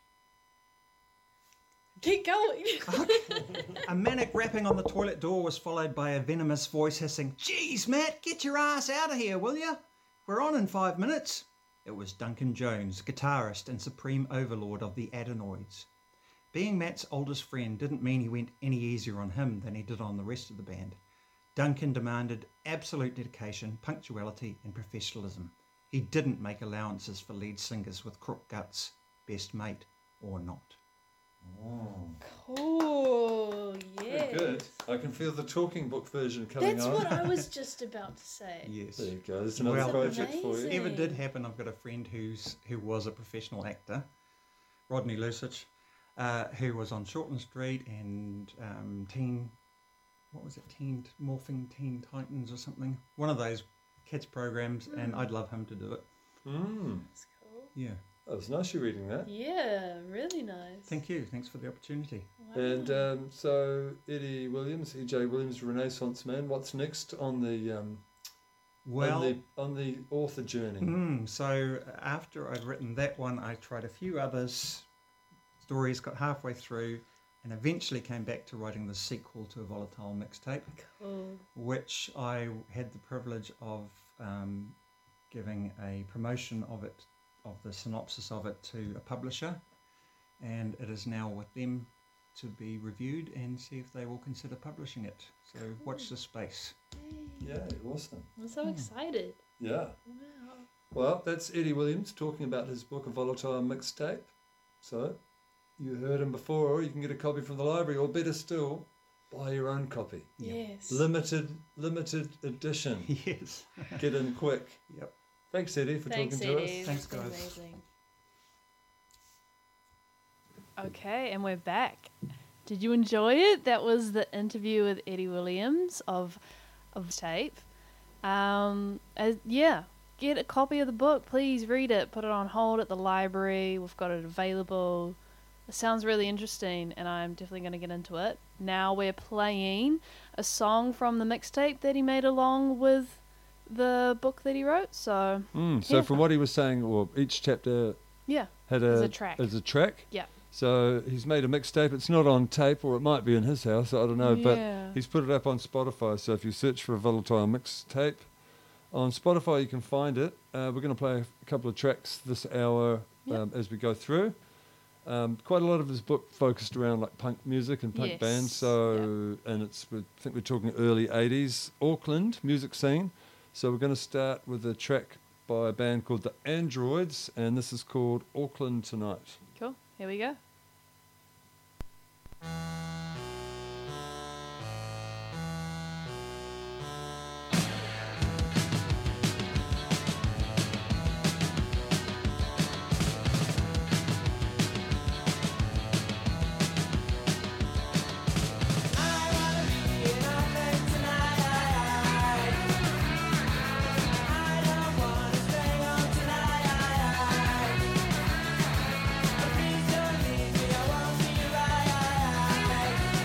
Speaker 5: Keep going.
Speaker 1: A manic rapping on the toilet door was followed by a venomous voice hissing, "Geez, Matt, get your ass out of here, will ya? We're on in five minutes." It was Duncan Jones, guitarist and supreme overlord of the Adenoids. Being Matt's oldest friend didn't mean he went any easier on him than he did on the rest of the band. Duncan demanded absolute dedication, punctuality and professionalism. He didn't make allowances for lead singers with crook guts, best mate or not.
Speaker 5: Cool, yeah.
Speaker 2: Very good. I can feel the talking book version coming
Speaker 5: That's
Speaker 2: on.
Speaker 5: what I was just about to say.
Speaker 1: Yes.
Speaker 2: There you go. There's another
Speaker 1: Well,
Speaker 2: project for
Speaker 5: amazing.
Speaker 2: you.
Speaker 1: Ever did happen, I've got a friend who's who was a professional actor, Rodney Lusich, uh, who was on Shortland Street and um, Teen, what was it, Teen Morphing Teen Titans or something, one of those kids programs,
Speaker 5: Hmm.
Speaker 1: and I'd love him to do it.
Speaker 2: Mm.
Speaker 5: That's cool.
Speaker 1: Yeah,
Speaker 2: That was nice you reading that.
Speaker 5: Yeah, really nice.
Speaker 1: thank you. Thanks for the opportunity.
Speaker 5: Wow.
Speaker 2: And um, so Eddie Williams, E J Williams, Renaissance man. What's next on the um,
Speaker 1: Well,
Speaker 2: on the on the author journey?
Speaker 1: mm, so after I'd written that one, I tried a few others. Stories, got halfway through, and eventually came back to writing the sequel to A Volatile Mixtape,
Speaker 5: Cool.
Speaker 1: which I had the privilege of um, giving a promotion of it, of the synopsis of it, to a publisher, and it is now with them to be reviewed and see if they will consider publishing it. So watch the space.
Speaker 2: Yeah, awesome.
Speaker 5: I'm so
Speaker 1: Hmm.
Speaker 5: excited.
Speaker 2: Yeah.
Speaker 5: Wow.
Speaker 2: Well, that's Eddie Williams talking about his book, A Volatile Mixtape. So, you heard him before, or you can get a copy from the library, or better still, buy your own copy.
Speaker 1: Yep.
Speaker 5: Yes.
Speaker 2: Limited, limited edition.
Speaker 1: Yes.
Speaker 2: Get in quick.
Speaker 1: Yep.
Speaker 2: Thanks, Eddie, for
Speaker 5: Thanks,
Speaker 2: talking to
Speaker 5: Eddie.
Speaker 2: us.
Speaker 1: Thanks,
Speaker 5: That's
Speaker 1: guys.
Speaker 5: Amazing.
Speaker 3: Okay, and we're back. Did you enjoy it? That was the interview with Eddie Williams of of Tape. Um, as, yeah, get a copy of the book. Please read it. Put it on hold at the library. We've got it available. It sounds really interesting, and I'm definitely going to get into it. Now we're playing a song from the mixtape that he made along with the book that he wrote. So
Speaker 2: Mm, so,
Speaker 3: Yeah.
Speaker 2: from what he was saying, well, each chapter
Speaker 3: yeah,
Speaker 2: had
Speaker 3: As
Speaker 2: a,
Speaker 3: a track.
Speaker 2: As a track.
Speaker 3: Yeah.
Speaker 2: So he's made a mixtape. It's not on tape, or it might be in his house. I don't know, but
Speaker 3: yeah.
Speaker 2: he's put it up on Spotify. So if you search for A Volatile Mixtape on Spotify, you can find it. Uh, we're going to play a couple of tracks this hour
Speaker 3: Yep.
Speaker 2: um, as we go through. Um, quite a lot of his book focused around like punk music and punk
Speaker 3: Yes.
Speaker 2: bands. So and it's we think we're talking early eighties Auckland music scene. So we're going to start with a track by a band called the Androids, and this is called Auckland Tonight.
Speaker 3: Cool. Here we go.
Speaker 6: Please don't leave me, I won't be right.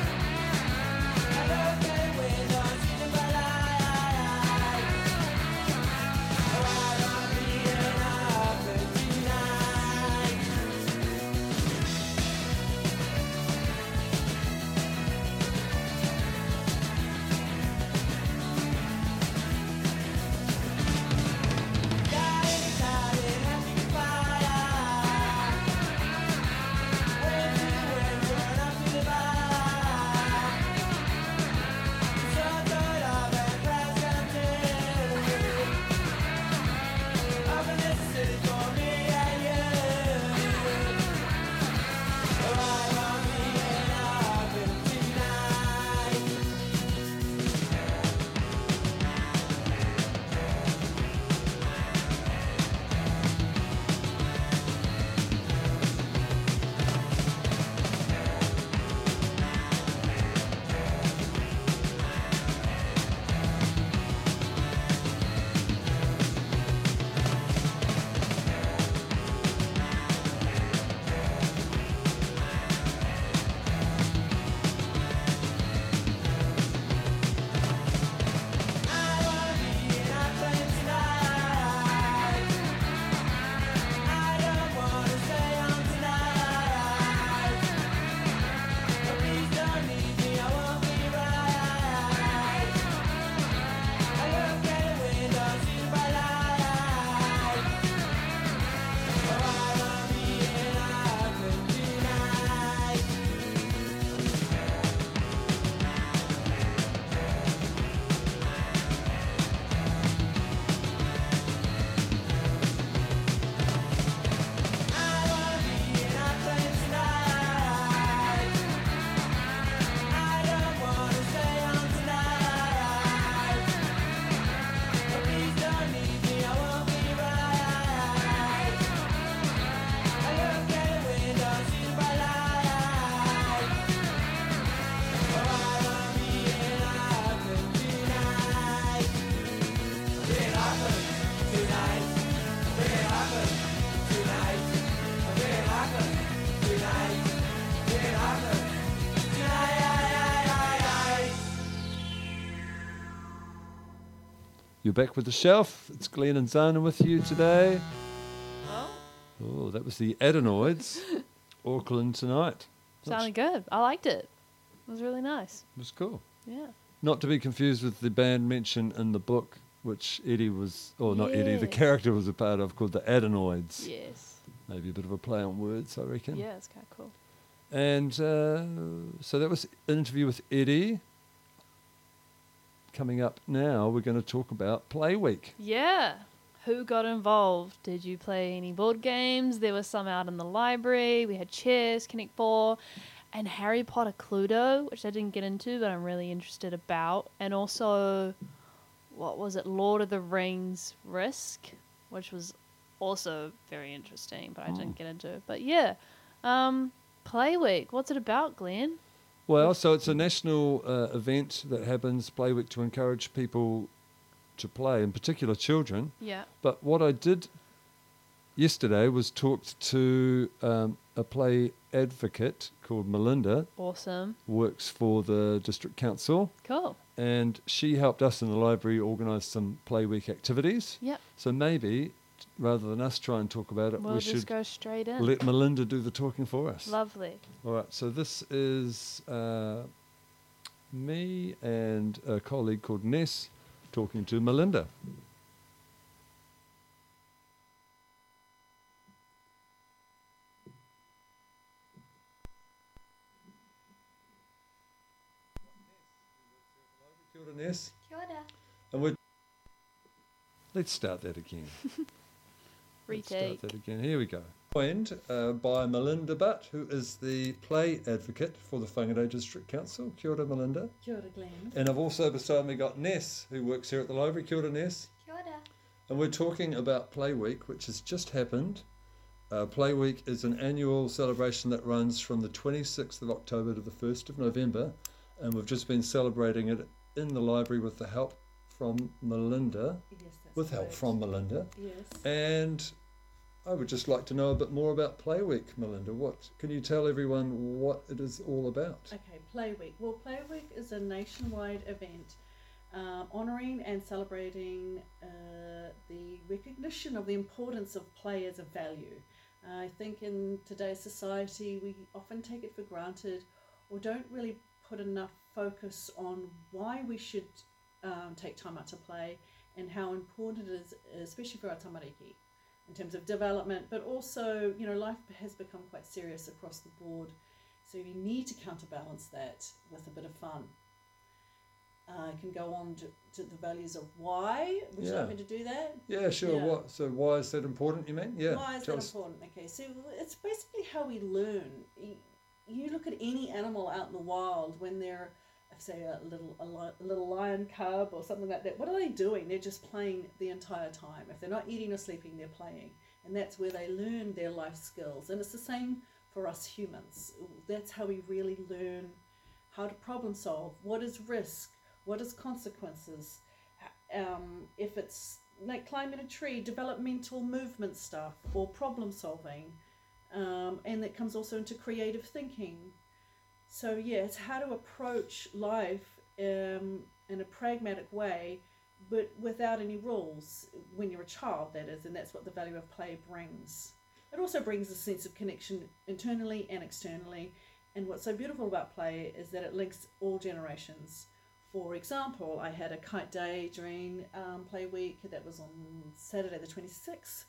Speaker 2: you're back with the shelf. It's Glenn and Zana with you today.
Speaker 3: Oh,
Speaker 2: Oh, that was the Adenoids. Auckland tonight.
Speaker 3: sounded good. I liked it. It was really nice.
Speaker 2: It was cool.
Speaker 3: Yeah.
Speaker 2: Not to be confused with the band mentioned in the book, which Eddie was, or not Eddie, the
Speaker 3: Yes.
Speaker 2: character was a part of, called the Adenoids.
Speaker 3: Yes.
Speaker 2: Maybe a bit of a play on words, I reckon.
Speaker 3: Yeah, it's kind of cool.
Speaker 2: And uh, so that was an interview with Eddie. Coming up now, we're going to talk about Play Week.
Speaker 3: Yeah. Who got involved? Did you play any board games? There were some out in the library. We had chess, Connect Four, and Harry Potter Cluedo, which I didn't get into, but I'm really interested about. And also, what was it? Lord of the Rings Risk, which was also very interesting, but I didn't get into it. But yeah, um, Play Week. What's it about, Glenn?
Speaker 2: Well, so it's a national uh, event that happens, Play Week, to encourage people to play, in particular children.
Speaker 3: Yeah.
Speaker 2: But what I did yesterday was talked to um, a play advocate called Melinda,
Speaker 3: Awesome.
Speaker 2: works for the district council,
Speaker 3: Cool.
Speaker 2: and she helped us in the library organise some Play Week activities.
Speaker 3: Yep.
Speaker 2: So maybe, rather than us try and talk about it,
Speaker 3: We'll
Speaker 2: we
Speaker 3: just
Speaker 2: should
Speaker 3: go straight in.
Speaker 2: let Melinda do the talking for us.
Speaker 3: Lovely.
Speaker 2: All right, so this is uh, me and a colleague called Ness talking to Melinda. Kia ora, Ness.
Speaker 5: Kia ora.
Speaker 2: And we're Let's start that again. Let's
Speaker 3: Retake.
Speaker 2: start that again. Here we go. Joined uh, by Melinda Butt, who is the play advocate for the Whangarei District Council. Kia ora, Melinda.
Speaker 5: Kia ora, Glenn.
Speaker 2: And I've also beside me got Ness, who works here at the library. Kia ora, Ness.
Speaker 5: Kia ora.
Speaker 2: And we're talking about Play Week, which has just happened. Uh, Play Week is an annual celebration that runs from the twenty-sixth of October to the first of November. And we've just been celebrating it in the library with the help from Melinda,
Speaker 5: Yes, that's
Speaker 2: with help
Speaker 5: right.
Speaker 2: from Melinda.
Speaker 5: Yes.
Speaker 2: And I would just like to know a bit more about Play Week, Melinda. What can you tell everyone what it is all about?
Speaker 5: Okay, Play Week. Well, Play Week is a nationwide event um, honouring and celebrating uh, the recognition of the importance of play as a value. Uh, I think in today's society we often take it for granted or don't really put enough focus on why we should um, take time out to play and how important it is, especially for our tamariki, in terms of development, but also, you know, life has become quite serious across the board. So you need to counterbalance that with a bit of fun. Uh, I can go on to, to the values of why. Would you
Speaker 2: Yeah.
Speaker 5: like me to do that?
Speaker 2: Yeah, sure.
Speaker 5: Yeah.
Speaker 2: What? So why is that important? You mean? Yeah.
Speaker 5: Why is
Speaker 2: tell
Speaker 5: that
Speaker 2: us.
Speaker 5: important? Okay, so it's basically how we learn. You, you look at any animal out in the wild when they're, say, a little a, li- a little lion cub or something like that. What are they doing? They're just playing the entire time. If they're not eating or sleeping, they're playing, and that's where they learn their life skills. And it's the same for us humans. That's how we really learn how to problem solve. What is risk? What is consequences? Um, if it's like climbing a tree, developmental movement stuff, or problem solving, um, and that comes also into creative thinking. So yeah, it's how to approach life um, in a pragmatic way, but without any rules when you're a child, that is, and that's what the value of play brings. It also brings a sense of connection internally and externally, and what's so beautiful about play is that it links all generations. For example, I had a kite day during um, Play Week that was on Saturday the twenty-sixth,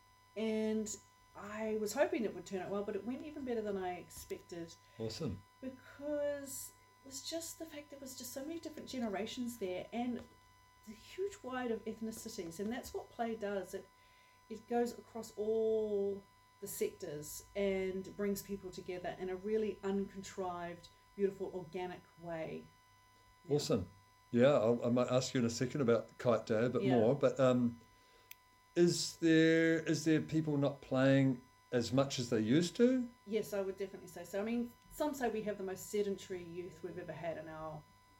Speaker 5: and I was hoping it would turn out well, but it went even better than I expected,
Speaker 2: Awesome.
Speaker 5: because it was just the fact there was just so many different generations there and the huge wide of ethnicities, and that's what play does. It it goes across all the sectors and brings people together in a really uncontrived, beautiful, organic way. Yeah.
Speaker 2: Awesome. Yeah, I'll, I might ask you in a second about Kite Day a bit
Speaker 5: Yeah.
Speaker 2: more, but um, is there is there people not playing as much as they used to?
Speaker 5: Yes, I would definitely say so. I mean, some say we have the most sedentary youth we've ever had in our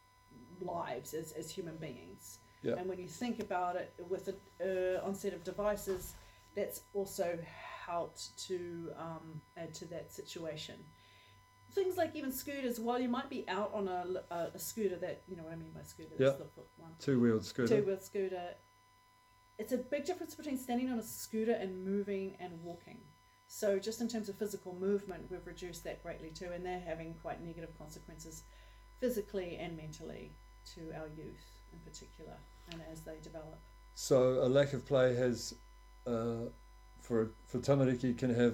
Speaker 5: lives as, as human beings.
Speaker 2: Yeah.
Speaker 5: And when you think about it, with the uh, onset of devices, that's also helped to um, add to that situation. Things like even scooters, while you might be out on a, a, a scooter that, you know what I mean by scooter,
Speaker 2: Yeah.
Speaker 5: that's the foot one.
Speaker 2: Two-wheeled scooter.
Speaker 5: Two-wheel scooter, it's a big difference between standing on a scooter and moving and walking. So just in terms of physical movement, we've reduced that greatly too, and they're having quite negative consequences physically and mentally to our youth in particular, and as they develop.
Speaker 2: So a lack of play has, uh, for for tamariki, can have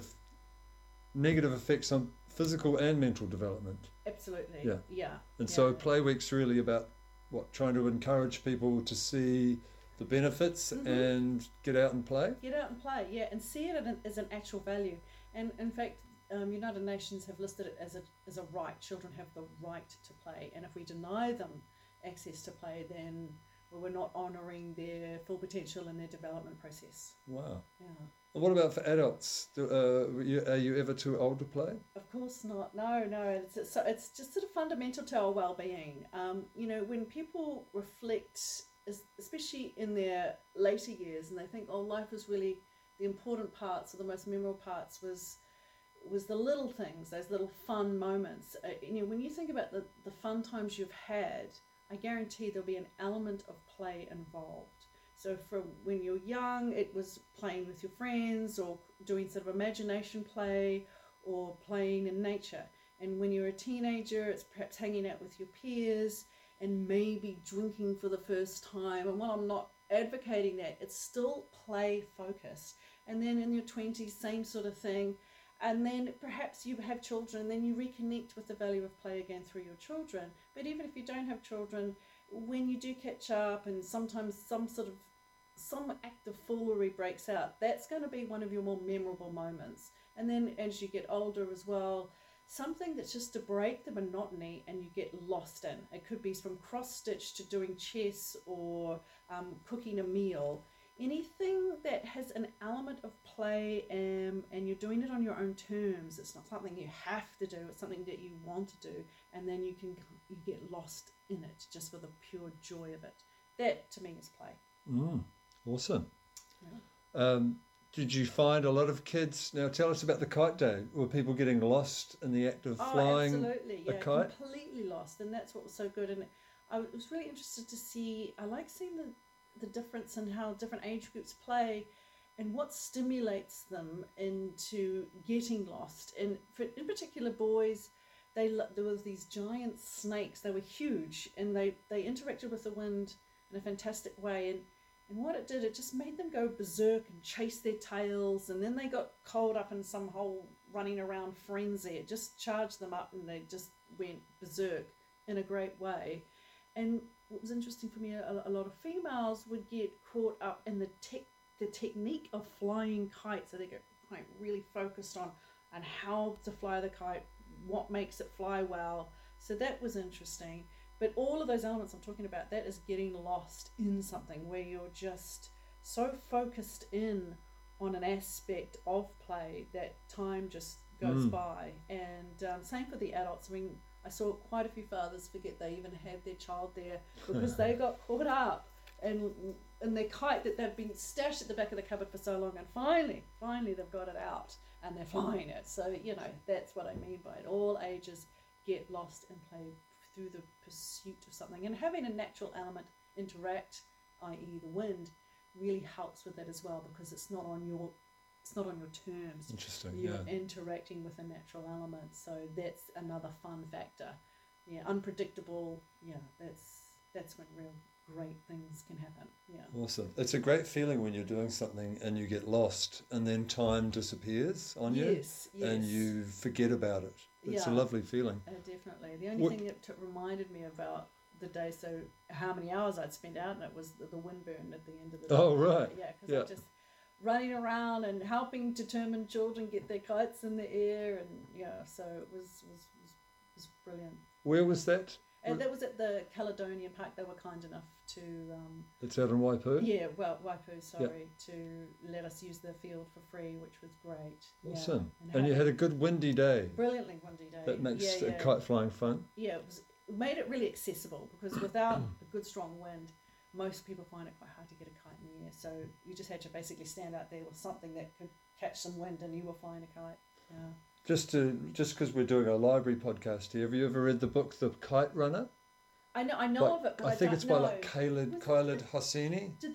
Speaker 2: negative effects on physical and mental development.
Speaker 5: Absolutely.
Speaker 2: Yeah.
Speaker 5: Yeah.
Speaker 2: And
Speaker 5: yeah.
Speaker 2: so Play Week's really about what, trying to encourage people to see the benefits
Speaker 5: Mhm.
Speaker 2: and get out and play.
Speaker 5: Get out and play, yeah, and see it as an actual value. And in fact, um, United Nations have listed it as a as a right. Children have the right to play, and if we deny them access to play, then well, we're not honouring their full potential in their development process.
Speaker 2: Wow.
Speaker 5: Yeah.
Speaker 2: And what about for adults? Do, uh, were you, are you ever too old to play?
Speaker 5: Of course not. No, no. It's it's, so it's just sort of fundamental to our well-being. Um, you know, when people reflect, es- especially in their later years, and they think, oh, life was really the important parts or the most memorable parts was was the little things, those little fun moments. Uh, you know, when you think about the, the fun times you've had, I guarantee there'll be an element of play involved. So from when you're young, it was playing with your friends or doing sort of imagination play or playing in nature. And when you're a teenager, it's perhaps hanging out with your peers and maybe drinking for the first time. And while I'm not advocating that, it's still play focused. And then in your twenties, same sort of thing. And then perhaps you have children, and then you reconnect with the value of play again through your children. But even if you don't have children, when you do catch up and sometimes some sort of some act of foolery breaks out, that's going to be one of your more memorable moments. And then as you get older as well, something that's just to break the monotony and you get lost in. It could be from cross stitch to doing chess or um, cooking a meal. Anything that has an element of play um, and you're doing it on your own terms. It's not something you have to do, it's something that you want to do, and then you can you get lost in it just for the pure joy of it. That to me is play.
Speaker 2: Mm, awesome.
Speaker 5: Yeah.
Speaker 2: Um, did you find a lot of kids, now tell us about the kite day, were people getting lost in the act of
Speaker 5: Oh,
Speaker 2: flying
Speaker 5: absolutely,
Speaker 2: a
Speaker 5: yeah,
Speaker 2: kite?
Speaker 5: completely lost, and that's what was so good. And I was really interested to see, I like seeing the the difference in how different age groups play and what stimulates them into getting lost. And for, in particular, boys, they lo- there was these giant snakes. They were huge, and they, they interacted with the wind in a fantastic way. And, and what it did, it just made them go berserk and chase their tails. And then they got caught up in some whole running around frenzy. It just charged them up, and they just went berserk in a great way. And what was interesting for me, a, a lot of females would get caught up in the tech, the technique of flying kites. So they get quite really focused on, on how to fly the kite, what makes it fly well. So that was interesting. But all of those elements I'm talking about, that is getting lost in something where you're just so focused in on an aspect of play that time just goes
Speaker 2: Mm.
Speaker 5: by. And um, same for the adults. I mean, I saw quite a few fathers forget they even had their child there because they got caught up in, in their kite that they've been stashed at the back of the cupboard for so long, and finally, finally they've got it out and they're flying it. So, you know, that's what I mean by it. All ages get lost and play through the pursuit of something. And having a natural element interact, that is the wind, really helps with that as well, because it's not on your It's not on your terms.
Speaker 2: Interesting,
Speaker 5: You're
Speaker 2: yeah.
Speaker 5: interacting with a natural element, so that's another fun factor. Yeah, unpredictable. Yeah, that's that's when real great things can happen. Yeah.
Speaker 2: Awesome. It's a great feeling when you're doing something and you get lost and then time disappears on you
Speaker 5: Yes, yes.
Speaker 2: and you forget about it. It's a
Speaker 5: Yeah.
Speaker 2: lovely feeling.
Speaker 5: Uh, definitely. The only
Speaker 2: What-
Speaker 5: thing that t- reminded me about the day, so how many hours I'd spent out in it, was the, the windburn at the end of the day.
Speaker 2: Oh, right.
Speaker 5: Yeah, because
Speaker 2: Yeah.
Speaker 5: I'm just running around and helping determined children get their kites in the air, and yeah, so it was was was, was brilliant.
Speaker 2: Where was that?
Speaker 5: And that was at the Caledonian Park. They were kind enough to, um,
Speaker 2: It's out in Waipu?
Speaker 5: yeah, well, Waipu, sorry, to let us use the field for free, which was great. Yeah.
Speaker 2: Awesome.
Speaker 5: And
Speaker 2: And you
Speaker 5: having-
Speaker 2: had a good windy day.
Speaker 5: brilliantly windy day.
Speaker 2: That makes
Speaker 5: yeah,
Speaker 2: uh,
Speaker 5: yeah.
Speaker 2: kite flying fun.
Speaker 5: Yeah, it was it made it really accessible, because without a good strong wind, most people find it quite hard to get a kite in the air. So you just had to basically stand out there with something that could catch some wind, and you were flying a kite. Yeah.
Speaker 2: Just to just because we're doing a library podcast here, have you ever read the book The Kite Runner?
Speaker 5: I know, I know
Speaker 2: By-
Speaker 5: of it, but
Speaker 2: I
Speaker 5: I,
Speaker 2: think
Speaker 5: don't
Speaker 2: it's by
Speaker 5: know.
Speaker 2: like Khaled
Speaker 5: Was it
Speaker 2: Khaled
Speaker 5: the-
Speaker 2: Hosseini.
Speaker 5: Did that get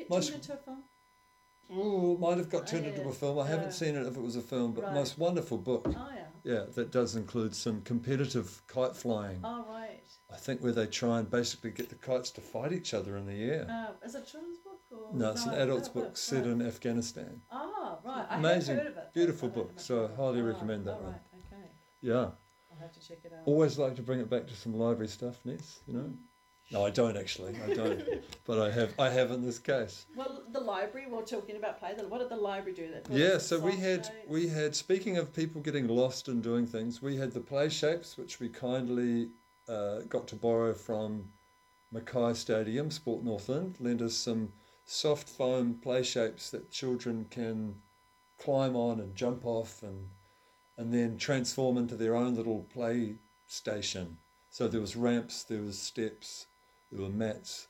Speaker 5: get
Speaker 2: My
Speaker 5: turned
Speaker 2: s-
Speaker 5: into a film?
Speaker 2: Oh, might have got turned
Speaker 5: Oh,
Speaker 2: into
Speaker 5: yeah.
Speaker 2: a film. I
Speaker 5: Yeah.
Speaker 2: haven't seen it if it was a film, but
Speaker 5: Right.
Speaker 2: most wonderful book.
Speaker 5: Oh, yeah.
Speaker 2: Yeah, that does include some competitive kite flying.
Speaker 5: Oh, right.
Speaker 2: I think where they try and basically get the kites to fight each other in the air.
Speaker 5: Uh, is it a children's book? Or
Speaker 2: No, it's an
Speaker 5: no,
Speaker 2: adult's
Speaker 5: no,
Speaker 2: book
Speaker 5: right.
Speaker 2: set in Afghanistan.
Speaker 5: Oh, right. I
Speaker 2: Amazing,
Speaker 5: have heard of it.
Speaker 2: beautiful
Speaker 5: but I don't
Speaker 2: book,
Speaker 5: know
Speaker 2: so
Speaker 5: much
Speaker 2: I
Speaker 5: about it.
Speaker 2: highly
Speaker 5: Oh,
Speaker 2: recommend that
Speaker 5: oh,
Speaker 2: one.
Speaker 5: Right. Okay.
Speaker 2: Yeah.
Speaker 5: I'll have to check it out.
Speaker 2: Always like to bring it back to some library stuff, Ness, you know? No, I don't actually. I don't. But I have I have in this case.
Speaker 5: Well, the library, we're talking about play. What did the library do? That
Speaker 2: Yeah, so we had we had speaking of people getting lost and doing things, we had the play shapes which we kindly uh, got to borrow from Mackay Stadium, Sport Northland, lent us some soft foam play shapes that children can climb on and jump off and and then transform into their own little play station. So there was ramps, there was steps, there were mats,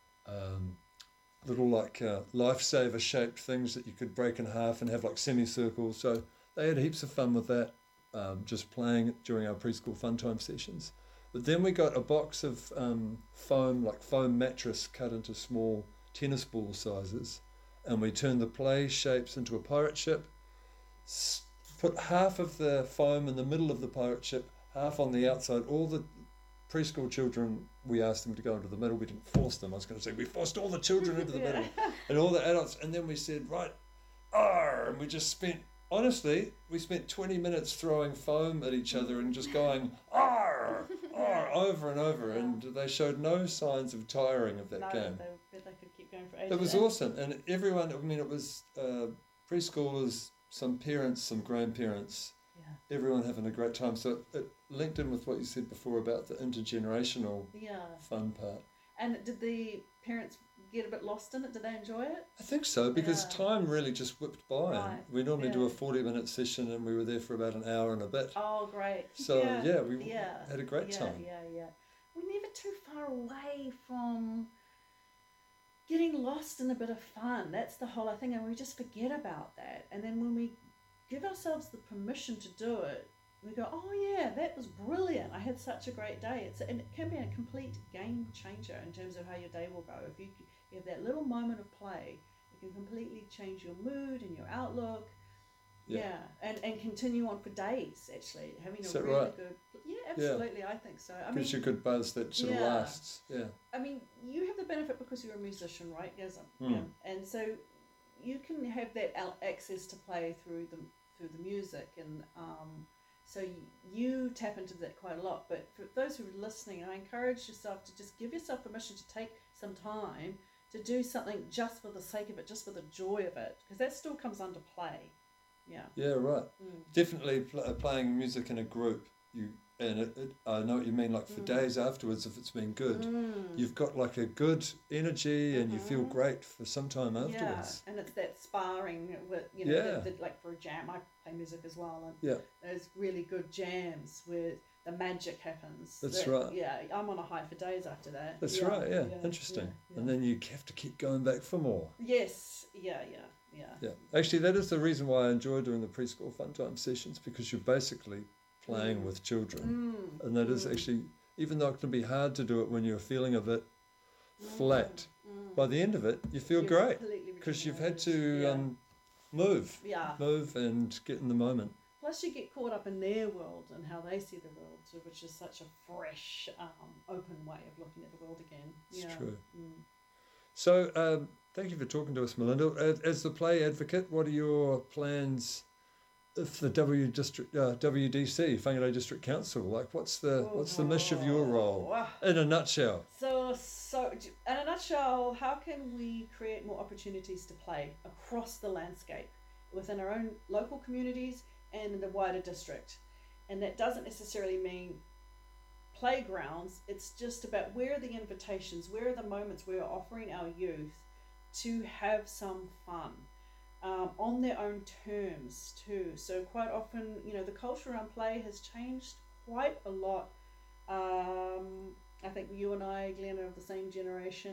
Speaker 2: um, little like uh, lifesaver shaped things that you could break in half and have like semicircles. So they had heaps of fun with that, um, just playing it during our preschool fun time sessions. But then we got a box of um, foam, like foam mattress cut into small tennis ball sizes, and we turned the play shapes into a pirate ship, s- put half of the foam in the middle of the pirate ship, half on the outside. All the preschool children, we asked them to go into the middle. We didn't force them. I was going to say we forced all the children into the
Speaker 5: Yeah.
Speaker 2: middle and all the adults. And then we said, right, arr, and we just spent, honestly, we spent twenty minutes throwing foam at each other and just going, arr, arr, over and over. And they showed no signs of tiring of that
Speaker 5: no,
Speaker 2: game.
Speaker 5: They, they could keep going for ages.
Speaker 2: It was awesome. And everyone, I mean, it was uh, preschoolers, some parents, some grandparents,
Speaker 5: Yeah.
Speaker 2: everyone having a great time. So it, it linked in with what you said before about the intergenerational
Speaker 5: Yeah.
Speaker 2: fun part.
Speaker 5: And did the parents get a bit lost in it? Did they enjoy it?
Speaker 2: I think so, because
Speaker 5: Yeah.
Speaker 2: time really just whipped by.
Speaker 5: Right,
Speaker 2: We normally do a
Speaker 5: yeah.
Speaker 2: forty minute session and we were there for about an hour and a bit.
Speaker 5: Oh, great.
Speaker 2: So,
Speaker 5: yeah,
Speaker 2: yeah, we
Speaker 5: yeah,
Speaker 2: had a great
Speaker 5: yeah,
Speaker 2: time.
Speaker 5: Yeah, yeah. We're never too far away from getting lost in a bit of fun. That's the whole thing, and we just forget about that. And then when we give ourselves the permission to do it, we go, oh yeah, that was brilliant. I had such a great day. It's and it can be a complete game changer in terms of how your day will go. If you, you have that little moment of play, it can completely change your mood and your outlook.
Speaker 2: Yeah.
Speaker 5: Yeah, and, and continue on for days, actually. Having a
Speaker 2: Is that
Speaker 5: really
Speaker 2: right?
Speaker 5: good... Yeah, absolutely, I think so. I mean,
Speaker 2: Gives you a good buzz that sort of
Speaker 5: yeah.
Speaker 2: lasts. Yeah.
Speaker 5: I mean, you have the benefit because you're a musician, right, Gazum?
Speaker 2: Hmm.
Speaker 5: Yeah. And so you can have that al- access to play through the through the music, and um, so you, you tap into that quite a lot. But for those who are listening, I encourage yourself to just give yourself permission to take some time to do something just for the sake of it, just for the joy of it, because that still comes under play. Yeah.
Speaker 2: Yeah, right.
Speaker 5: Mm.
Speaker 2: Definitely pl- uh, playing music in a group. You and it, it, I know what you mean. Like for
Speaker 5: Mm.
Speaker 2: days afterwards, if it's been good,
Speaker 5: Mm.
Speaker 2: you've got like a good energy and you feel
Speaker 5: Mhm.
Speaker 2: great for some time afterwards.
Speaker 5: Yeah, and it's that sparring with, you know,
Speaker 2: Yeah.
Speaker 5: the, the, like for a jam, I play music as well, and
Speaker 2: Yeah.
Speaker 5: those really good jams where the magic happens.
Speaker 2: That's
Speaker 5: that-
Speaker 2: right.
Speaker 5: Yeah, I'm on a high for days after that.
Speaker 2: That's
Speaker 5: Yeah,
Speaker 2: right. Yeah.
Speaker 5: yeah,
Speaker 2: Interesting.
Speaker 5: yeah,
Speaker 2: And
Speaker 5: yeah.
Speaker 2: then you have to keep going back for more.
Speaker 5: Yes, yeah, yeah, yeah.
Speaker 2: Yeah. Actually, that is the reason why I enjoy doing the preschool fun time sessions, because you're basically playing
Speaker 5: Mm.
Speaker 2: with children.
Speaker 5: Mm,
Speaker 2: And that is
Speaker 5: mm,
Speaker 2: actually, even though it can be hard to do it when you're feeling a bit flat,
Speaker 5: mm.
Speaker 2: by the end of it, you feel
Speaker 5: You're
Speaker 2: great
Speaker 5: completely
Speaker 2: because you've had to
Speaker 5: rejuvenated. Yeah.
Speaker 2: um, move,
Speaker 5: yeah.
Speaker 2: move and get in the moment.
Speaker 5: Plus, you get caught up in their world and how they see the world, too, which is such a fresh, um, open way of looking at the world again.
Speaker 2: It's
Speaker 5: yeah.
Speaker 2: true.
Speaker 5: Mm.
Speaker 2: So, um, thank you for talking to us, Melinda. As, as the play advocate, what are your plans for the W District, uh, W D C, Whangarei District Council? Like, what's the what's the mish of your role
Speaker 5: Oh,
Speaker 2: in a nutshell?
Speaker 5: So, so in a nutshell, how can we create more opportunities to play across the landscape within our own local communities and in the wider district? And that doesn't necessarily mean playgrounds. It's just about where are the invitations, where are the moments we're offering our youth to have some fun. Um, on their own terms too. So quite often, you know, the culture around play has changed quite a lot. Um, I think you and I, Glenn, are of the same generation.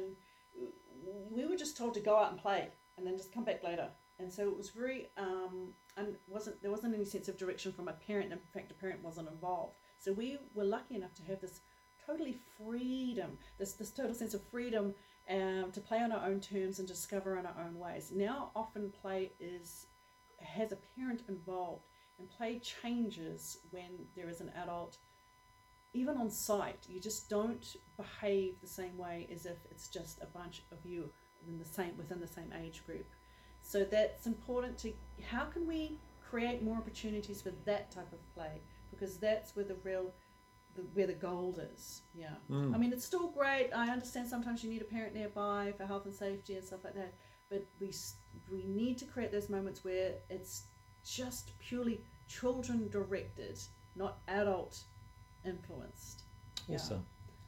Speaker 5: We were just told to go out and play and then just come back later. And so it was very, um, and wasn't there wasn't any sense of direction from a parent. In fact, a parent wasn't involved. So we were lucky enough to have this totally freedom, this this total sense of freedom um, to play on our own terms and discover in our own ways. Now often play is has a parent involved, and play changes when there is an adult. Even on site, you just don't behave the same way as if it's just a bunch of you within the same within the same age group. So that's important to, how can we create more opportunities for that type of play? Because that's where the real, the, where the gold is. Yeah.
Speaker 2: Mm.
Speaker 5: I mean, it's still great. I understand sometimes you need a parent nearby for health and safety and stuff like that. But we s- we need to create those moments where it's just purely children directed, not adult influenced. Yeah.
Speaker 2: Awesome.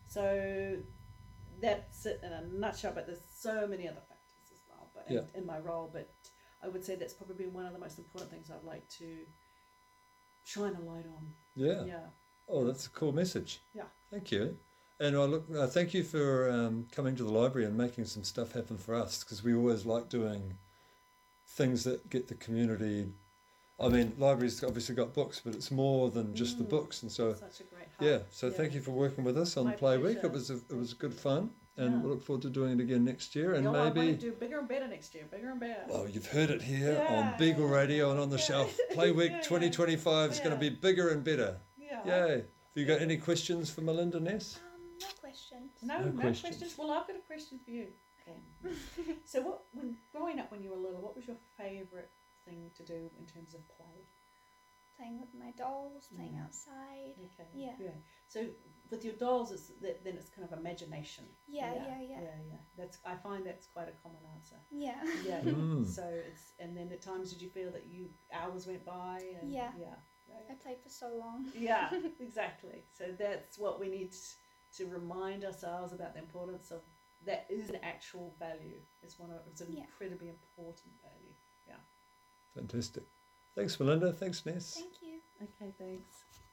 Speaker 5: So that's it in a nutshell. But there's so many other factors as well. But in,
Speaker 2: Yeah.
Speaker 5: in my role, but I would say that's probably one of the most important things I'd like to shine a light on.
Speaker 2: Yeah.
Speaker 5: Yeah.
Speaker 2: Oh, that's a cool message.
Speaker 5: Yeah.
Speaker 2: Thank you. And I look, uh, thank you for um, coming to the library and making some stuff happen for us, because we always like doing things that get the community. I mean, libraries obviously got books, but it's more than just the
Speaker 5: Mm.
Speaker 2: books. And so,
Speaker 5: Such a great hub.
Speaker 2: yeah. So thank you for working with us on
Speaker 5: My
Speaker 2: Play Week.
Speaker 5: pleasure.
Speaker 2: It was a, it was good fun, and
Speaker 5: Yeah.
Speaker 2: we look forward to doing it again next year. And
Speaker 5: Yeah, I want to
Speaker 2: maybe,
Speaker 5: do bigger and better next year. Bigger and better.
Speaker 2: well, you've heard it here
Speaker 5: Yeah.
Speaker 2: on Beagle Radio and on the
Speaker 5: Yeah.
Speaker 2: shelf. Play Week
Speaker 5: Yeah, yeah.
Speaker 2: twenty twenty-five is going
Speaker 5: Yeah.
Speaker 2: to be bigger and better.
Speaker 5: Yeah.
Speaker 2: Yay! Have you got any questions for Melinda Ness?
Speaker 6: Um, no questions.
Speaker 5: No,
Speaker 2: No
Speaker 5: no,
Speaker 2: questions.
Speaker 5: questions. Well, I've got a question for you. Okay. So, what when growing up when you were little, what was your favourite thing to do in terms of play?
Speaker 6: Playing with my dolls, playing
Speaker 5: Mm.
Speaker 6: outside.
Speaker 5: Okay.
Speaker 6: Yeah.
Speaker 5: Yeah. So with your dolls, it's that then it's kind of imagination.
Speaker 6: Yeah, yeah, yeah.
Speaker 5: Yeah, yeah. That's I find that's quite a common answer.
Speaker 6: Yeah.
Speaker 5: Yeah.
Speaker 2: Mm.
Speaker 5: So it's and then at times did you feel that you hours went by and
Speaker 6: Yeah.
Speaker 5: yeah.
Speaker 6: I played for so long.
Speaker 5: Yeah, exactly. So that's what we need to remind ourselves about the importance of. That is an actual value. It's one of it's an
Speaker 6: Yeah.
Speaker 5: incredibly important value. Yeah.
Speaker 2: Fantastic. Thanks, Melinda. Thanks, Ness.
Speaker 6: Thank you.
Speaker 5: Okay. Thanks.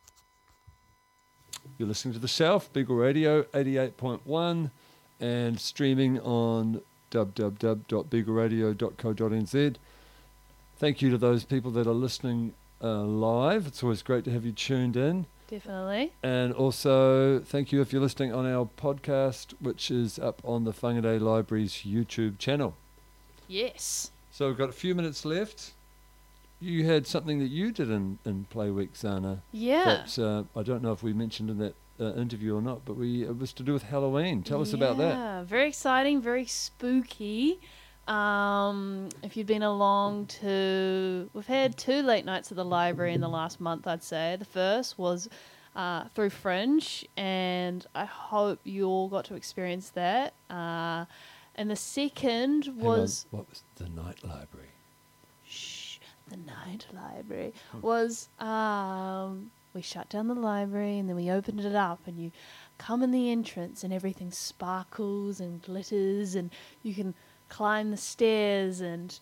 Speaker 2: You're listening to The Shelf, Beagle Radio eighty-eight point one, and streaming on w w w dot beagle radio dot co dot n z. Thank you to those people that are listening uh, live. It's always great to have you tuned in.
Speaker 3: Definitely.
Speaker 2: And also, thank you if you're listening on our podcast, which is up on the Whangarei Library's YouTube channel.
Speaker 3: Yes.
Speaker 2: So we've got a few minutes left. You had something that you did in, in Play Week, Zana.
Speaker 3: Yeah.
Speaker 2: That uh, I don't know if we mentioned in that uh, interview or not, but we it was to do with Halloween. Tell us about that.
Speaker 3: Yeah, very exciting, very spooky. Um, if you've been along to, we've had two late nights at the library in the last month, I'd say. The first was uh, through Fringe, and I hope you all got to experience that. Uh, and the second
Speaker 2: Hang
Speaker 3: was
Speaker 2: on, what was the night library?
Speaker 3: Shh, the night library was um, we shut down the library and then we opened it up, and you come in the entrance and everything sparkles and glitters, and you can climb the stairs and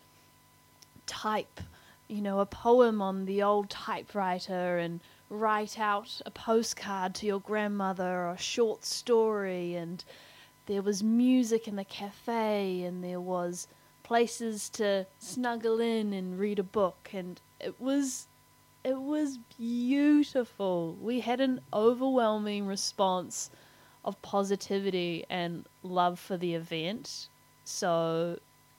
Speaker 3: type, you know, a poem on the old typewriter and write out a postcard to your grandmother or a short story. And there was music in the cafe, and there was places to snuggle in and read a book, and it was it was beautiful. We had an overwhelming response of positivity and love for the event. So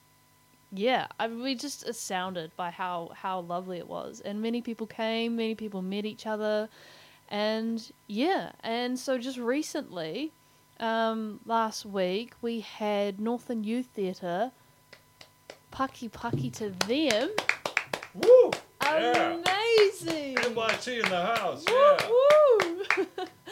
Speaker 3: yeah, I mean, we just astounded by how, how lovely it was. And many people came, many people met each other. And yeah, and so just recently, um, last week, we had Northern Youth Theatre, Paki Paki to them.
Speaker 2: Woo!
Speaker 3: Amazing!
Speaker 2: N Y T in the house.
Speaker 3: Woo, woo.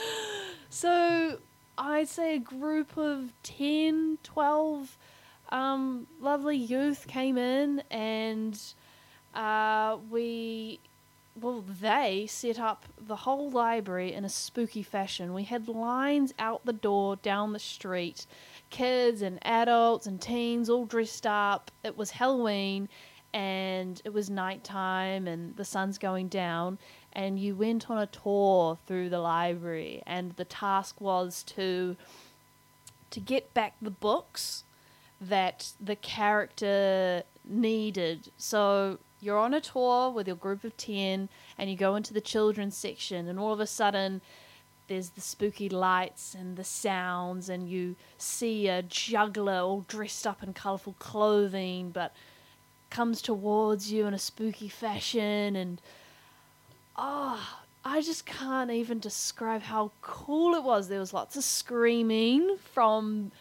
Speaker 3: So I'd say a group of ten, twelve um, lovely youth came in, and uh, we, well, they set up the whole library in a spooky fashion. We had lines out the door, down the street, kids and adults and teens all dressed up. It was Halloween, and it was nighttime, and the sun's going down, and you went on a tour through the library, and the task was to to get back the books that the character needed. So you're on a tour with your group of ten, and you go into the children's section, and all of a sudden there's the spooky lights and the sounds, and you see a juggler all dressed up in colourful clothing, but comes towards you in a spooky fashion, and oh, I just can't even describe how cool it was. There was lots of screaming from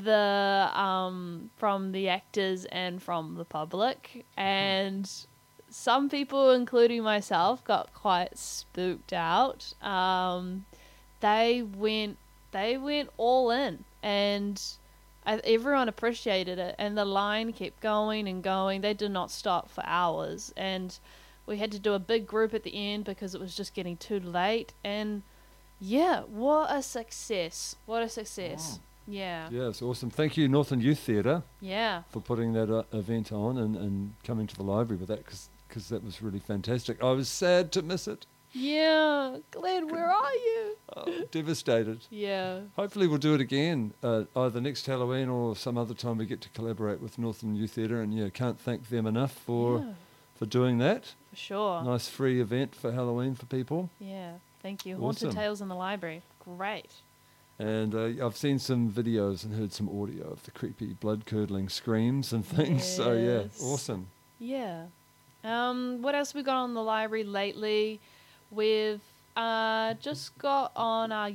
Speaker 3: the um from the actors and from the public, and some people, including myself, got quite spooked out. Um, they went they went all in, and I, everyone appreciated it, and the line kept going and going. They did not stop for hours, and we had to do a big group at the end because it was just getting too late. And yeah, what a success! What a success! Yeah,
Speaker 2: Yeah, it's awesome. Thank you, Northern Youth Theatre,
Speaker 3: yeah,
Speaker 2: for putting that uh, event on and, and coming to the library with that, because that was really fantastic. I was sad to miss it.
Speaker 3: yeah. Glenn, where are you?
Speaker 2: Oh, devastated.
Speaker 3: Yeah,
Speaker 2: Hopefully we'll do it again, uh, either next Halloween or some other time we get to collaborate with Northern Youth Theatre. And yeah, can't thank them enough for
Speaker 3: yeah,
Speaker 2: for doing that.
Speaker 3: for sure.
Speaker 2: Nice free event for Halloween for people.
Speaker 3: Yeah, thank you. Haunted
Speaker 2: Awesome.
Speaker 3: Tales in the Library. Great.
Speaker 2: And uh, I've seen some videos and heard some audio of the creepy blood-curdling screams and things. So yeah,
Speaker 3: Yes.
Speaker 2: awesome.
Speaker 3: Yeah. Um, what else we got on the library lately? We've uh, just got on our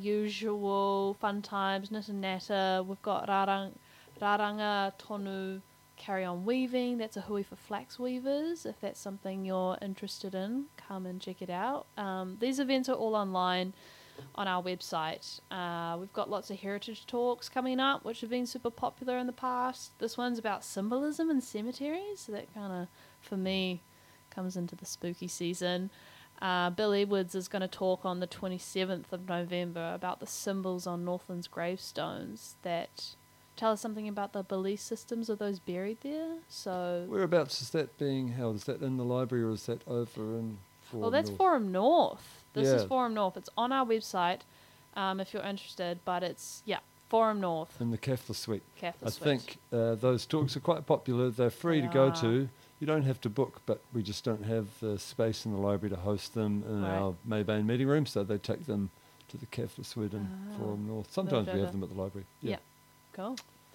Speaker 3: usual fun times, Knit and Natter. We've got Rarang, Raranga Tonu Carry On Weaving. That's a hui for flax weavers. If that's something you're interested in, come and check it out. Um, these events are all online on our website. Uh, we've got lots of heritage talks coming up, which have been super popular in the past. This one's about symbolism in cemeteries, so that kind of, for me, comes into the spooky season. Uh, Bill Edwards is going to talk on the twenty-seventh of November about the symbols on Northland's gravestones that tell us something about the belief systems of those buried there. So,
Speaker 2: Whereabouts is that being held? Is that in the library or is that over in Forum
Speaker 3: well, that's
Speaker 2: North?
Speaker 3: Forum North. This is
Speaker 2: Yeah.
Speaker 3: Forum North. It's on our website um, if you're interested, but it's, yeah, Forum North,
Speaker 2: in the Catholic Suite.
Speaker 3: Catholic
Speaker 2: I
Speaker 3: Suite.
Speaker 2: think uh, those talks are quite popular. They're free
Speaker 3: They
Speaker 2: to go
Speaker 3: are.
Speaker 2: to. You don't have to book, but we just don't have the space in the library to host them in
Speaker 3: Right.
Speaker 2: our Maybane meeting room, so they take them to the Catholic Suite in
Speaker 3: Ah.
Speaker 2: Forum North. Sometimes we
Speaker 3: over.
Speaker 2: have them at the library. Yeah,
Speaker 3: Yeah. Cool.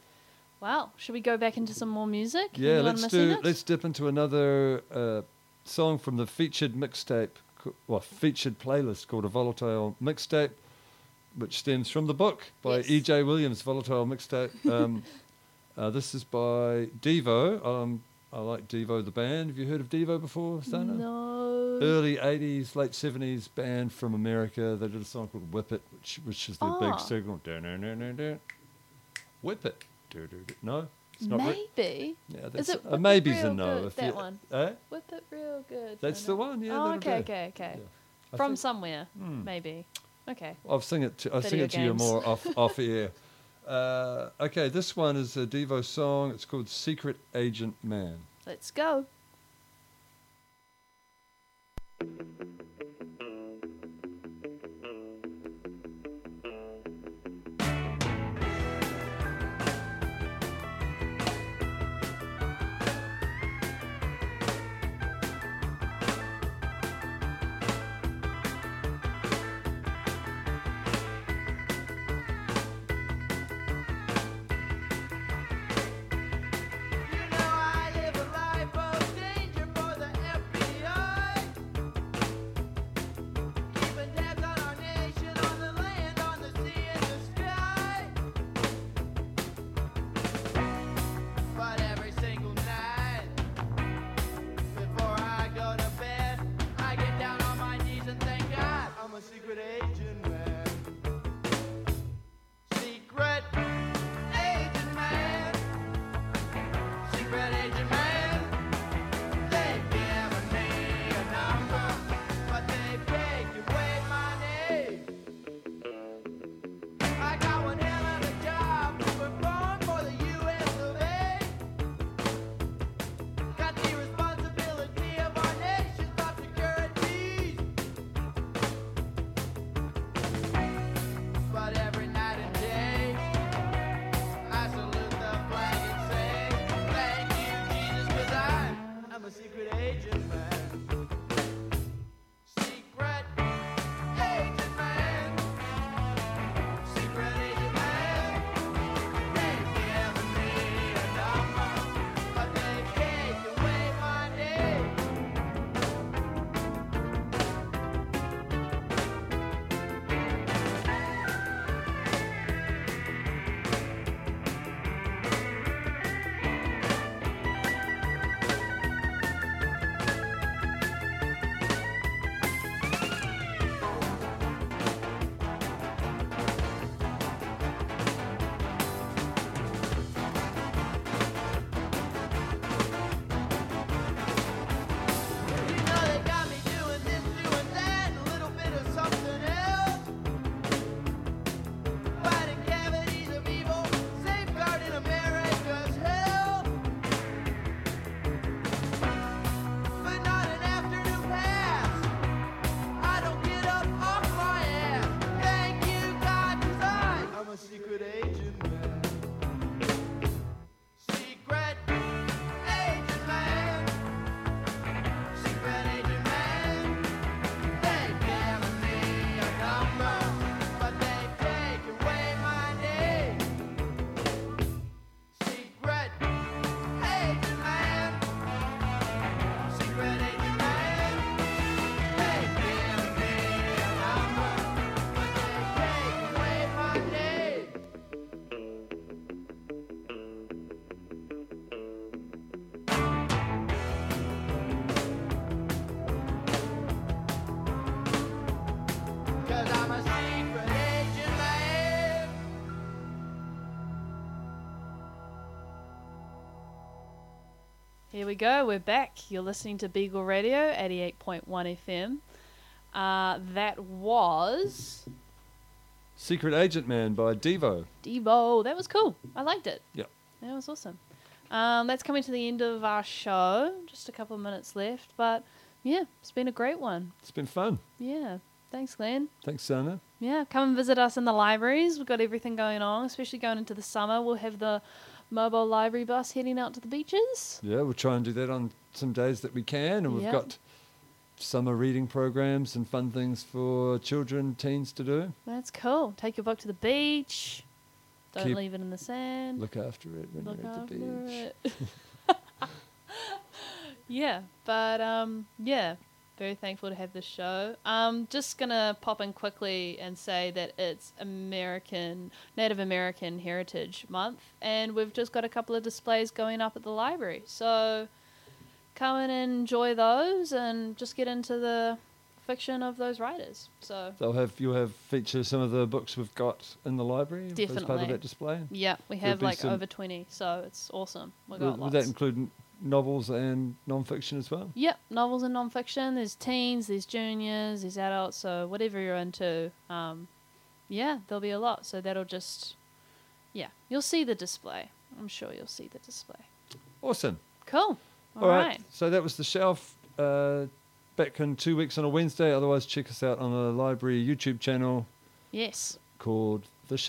Speaker 3: Well, should we go back into some more music?
Speaker 2: yeah.
Speaker 3: Anyone
Speaker 2: Let's
Speaker 3: missing
Speaker 2: do.
Speaker 3: it?
Speaker 2: Let's dip into another uh, song from the featured mixtape, co- well, featured playlist called A Volatile Mixtape, which stems from the book by
Speaker 3: Yes.
Speaker 2: E J Williams, Volatile Mixtape. Um, uh, this is by Devo. Um, I like Devo the band. Have you heard of Devo before, Sana?
Speaker 3: No.
Speaker 2: Early eighties, late seventies band from America. They did a song called Whip It, which which is their
Speaker 3: Ah.
Speaker 2: big signal. Dun-dun-dun-dun-dun. Whip It. Du-du-du. No, it's not. Ri-
Speaker 3: Maybe.
Speaker 2: yeah, that's
Speaker 3: it
Speaker 2: a
Speaker 3: Whip It
Speaker 2: maybe's a
Speaker 3: Real
Speaker 2: no.
Speaker 3: Good?
Speaker 2: If
Speaker 3: That
Speaker 2: you,
Speaker 3: one.
Speaker 2: Eh?
Speaker 3: Whip it real good.
Speaker 2: That's
Speaker 3: I
Speaker 2: the
Speaker 3: know.
Speaker 2: one. Yeah.
Speaker 3: Oh,
Speaker 2: that'll
Speaker 3: okay,
Speaker 2: do.
Speaker 3: okay, okay.
Speaker 2: Yeah. I
Speaker 3: From
Speaker 2: think-
Speaker 3: somewhere,
Speaker 2: Hmm.
Speaker 3: maybe. Okay.
Speaker 2: I'll sing it. To, I'll sing
Speaker 3: Video
Speaker 2: it to you
Speaker 3: games.
Speaker 2: more off off air. Uh, okay, this one is a Devo song. It's called "Secret Agent Man."
Speaker 3: Let's go.
Speaker 7: You know I live a life of
Speaker 3: Here we go. We're back. You're listening to Beagle Radio, eighty-eight point one F M. Uh, that was
Speaker 2: Secret Agent Man by Devo.
Speaker 3: Devo. That was cool. I liked it.
Speaker 2: Yep.
Speaker 3: That was awesome. Um, that's coming to the end of our show. Just a couple of minutes left. But, yeah, it's been a great one.
Speaker 2: It's been fun.
Speaker 3: Yeah. Thanks, Glenn.
Speaker 2: Thanks, Sana.
Speaker 3: Yeah, come and visit us in the libraries. We've got everything going on, especially going into the summer. We'll have the mobile library bus heading out to the beaches.
Speaker 2: Yeah, we'll try and do that on some days that we can. And we've
Speaker 3: Yep.
Speaker 2: got summer reading programs and fun things for children, teens to do.
Speaker 3: That's cool. Take your book to the beach. Don't
Speaker 2: Keep-
Speaker 3: leave it in the sand.
Speaker 2: Look after it when
Speaker 3: Look
Speaker 2: you're at the
Speaker 3: after
Speaker 2: beach.
Speaker 3: it. Yeah, but um, yeah, very thankful to have this show. Um, just gonna pop in quickly and say that it's American Native American Heritage Month, and we've just got a couple of displays going up at the library. So come and enjoy those, and just get into the fiction of those writers. So
Speaker 2: They'll have you'll have feature some of the books we've got in the library as part
Speaker 3: Definitely.
Speaker 2: of that display.
Speaker 3: yeah, we
Speaker 2: There'll
Speaker 3: have
Speaker 2: be
Speaker 3: like
Speaker 2: some-
Speaker 3: over twenty, so it's awesome. We
Speaker 2: Will,
Speaker 3: got
Speaker 2: will
Speaker 3: lots.
Speaker 2: that include n- novels and non-fiction as well?
Speaker 3: Yep, novels and non-fiction. There's teens, there's juniors, there's adults. So whatever you're into, um, yeah, there'll be a lot. So that'll just, yeah, you'll see the display. I'm sure you'll see the display.
Speaker 2: Awesome.
Speaker 3: Cool.
Speaker 2: All right. So that was The Shelf. Uh, back in two weeks on a Wednesday. Otherwise, check us out on the library YouTube channel
Speaker 3: Yes.
Speaker 2: called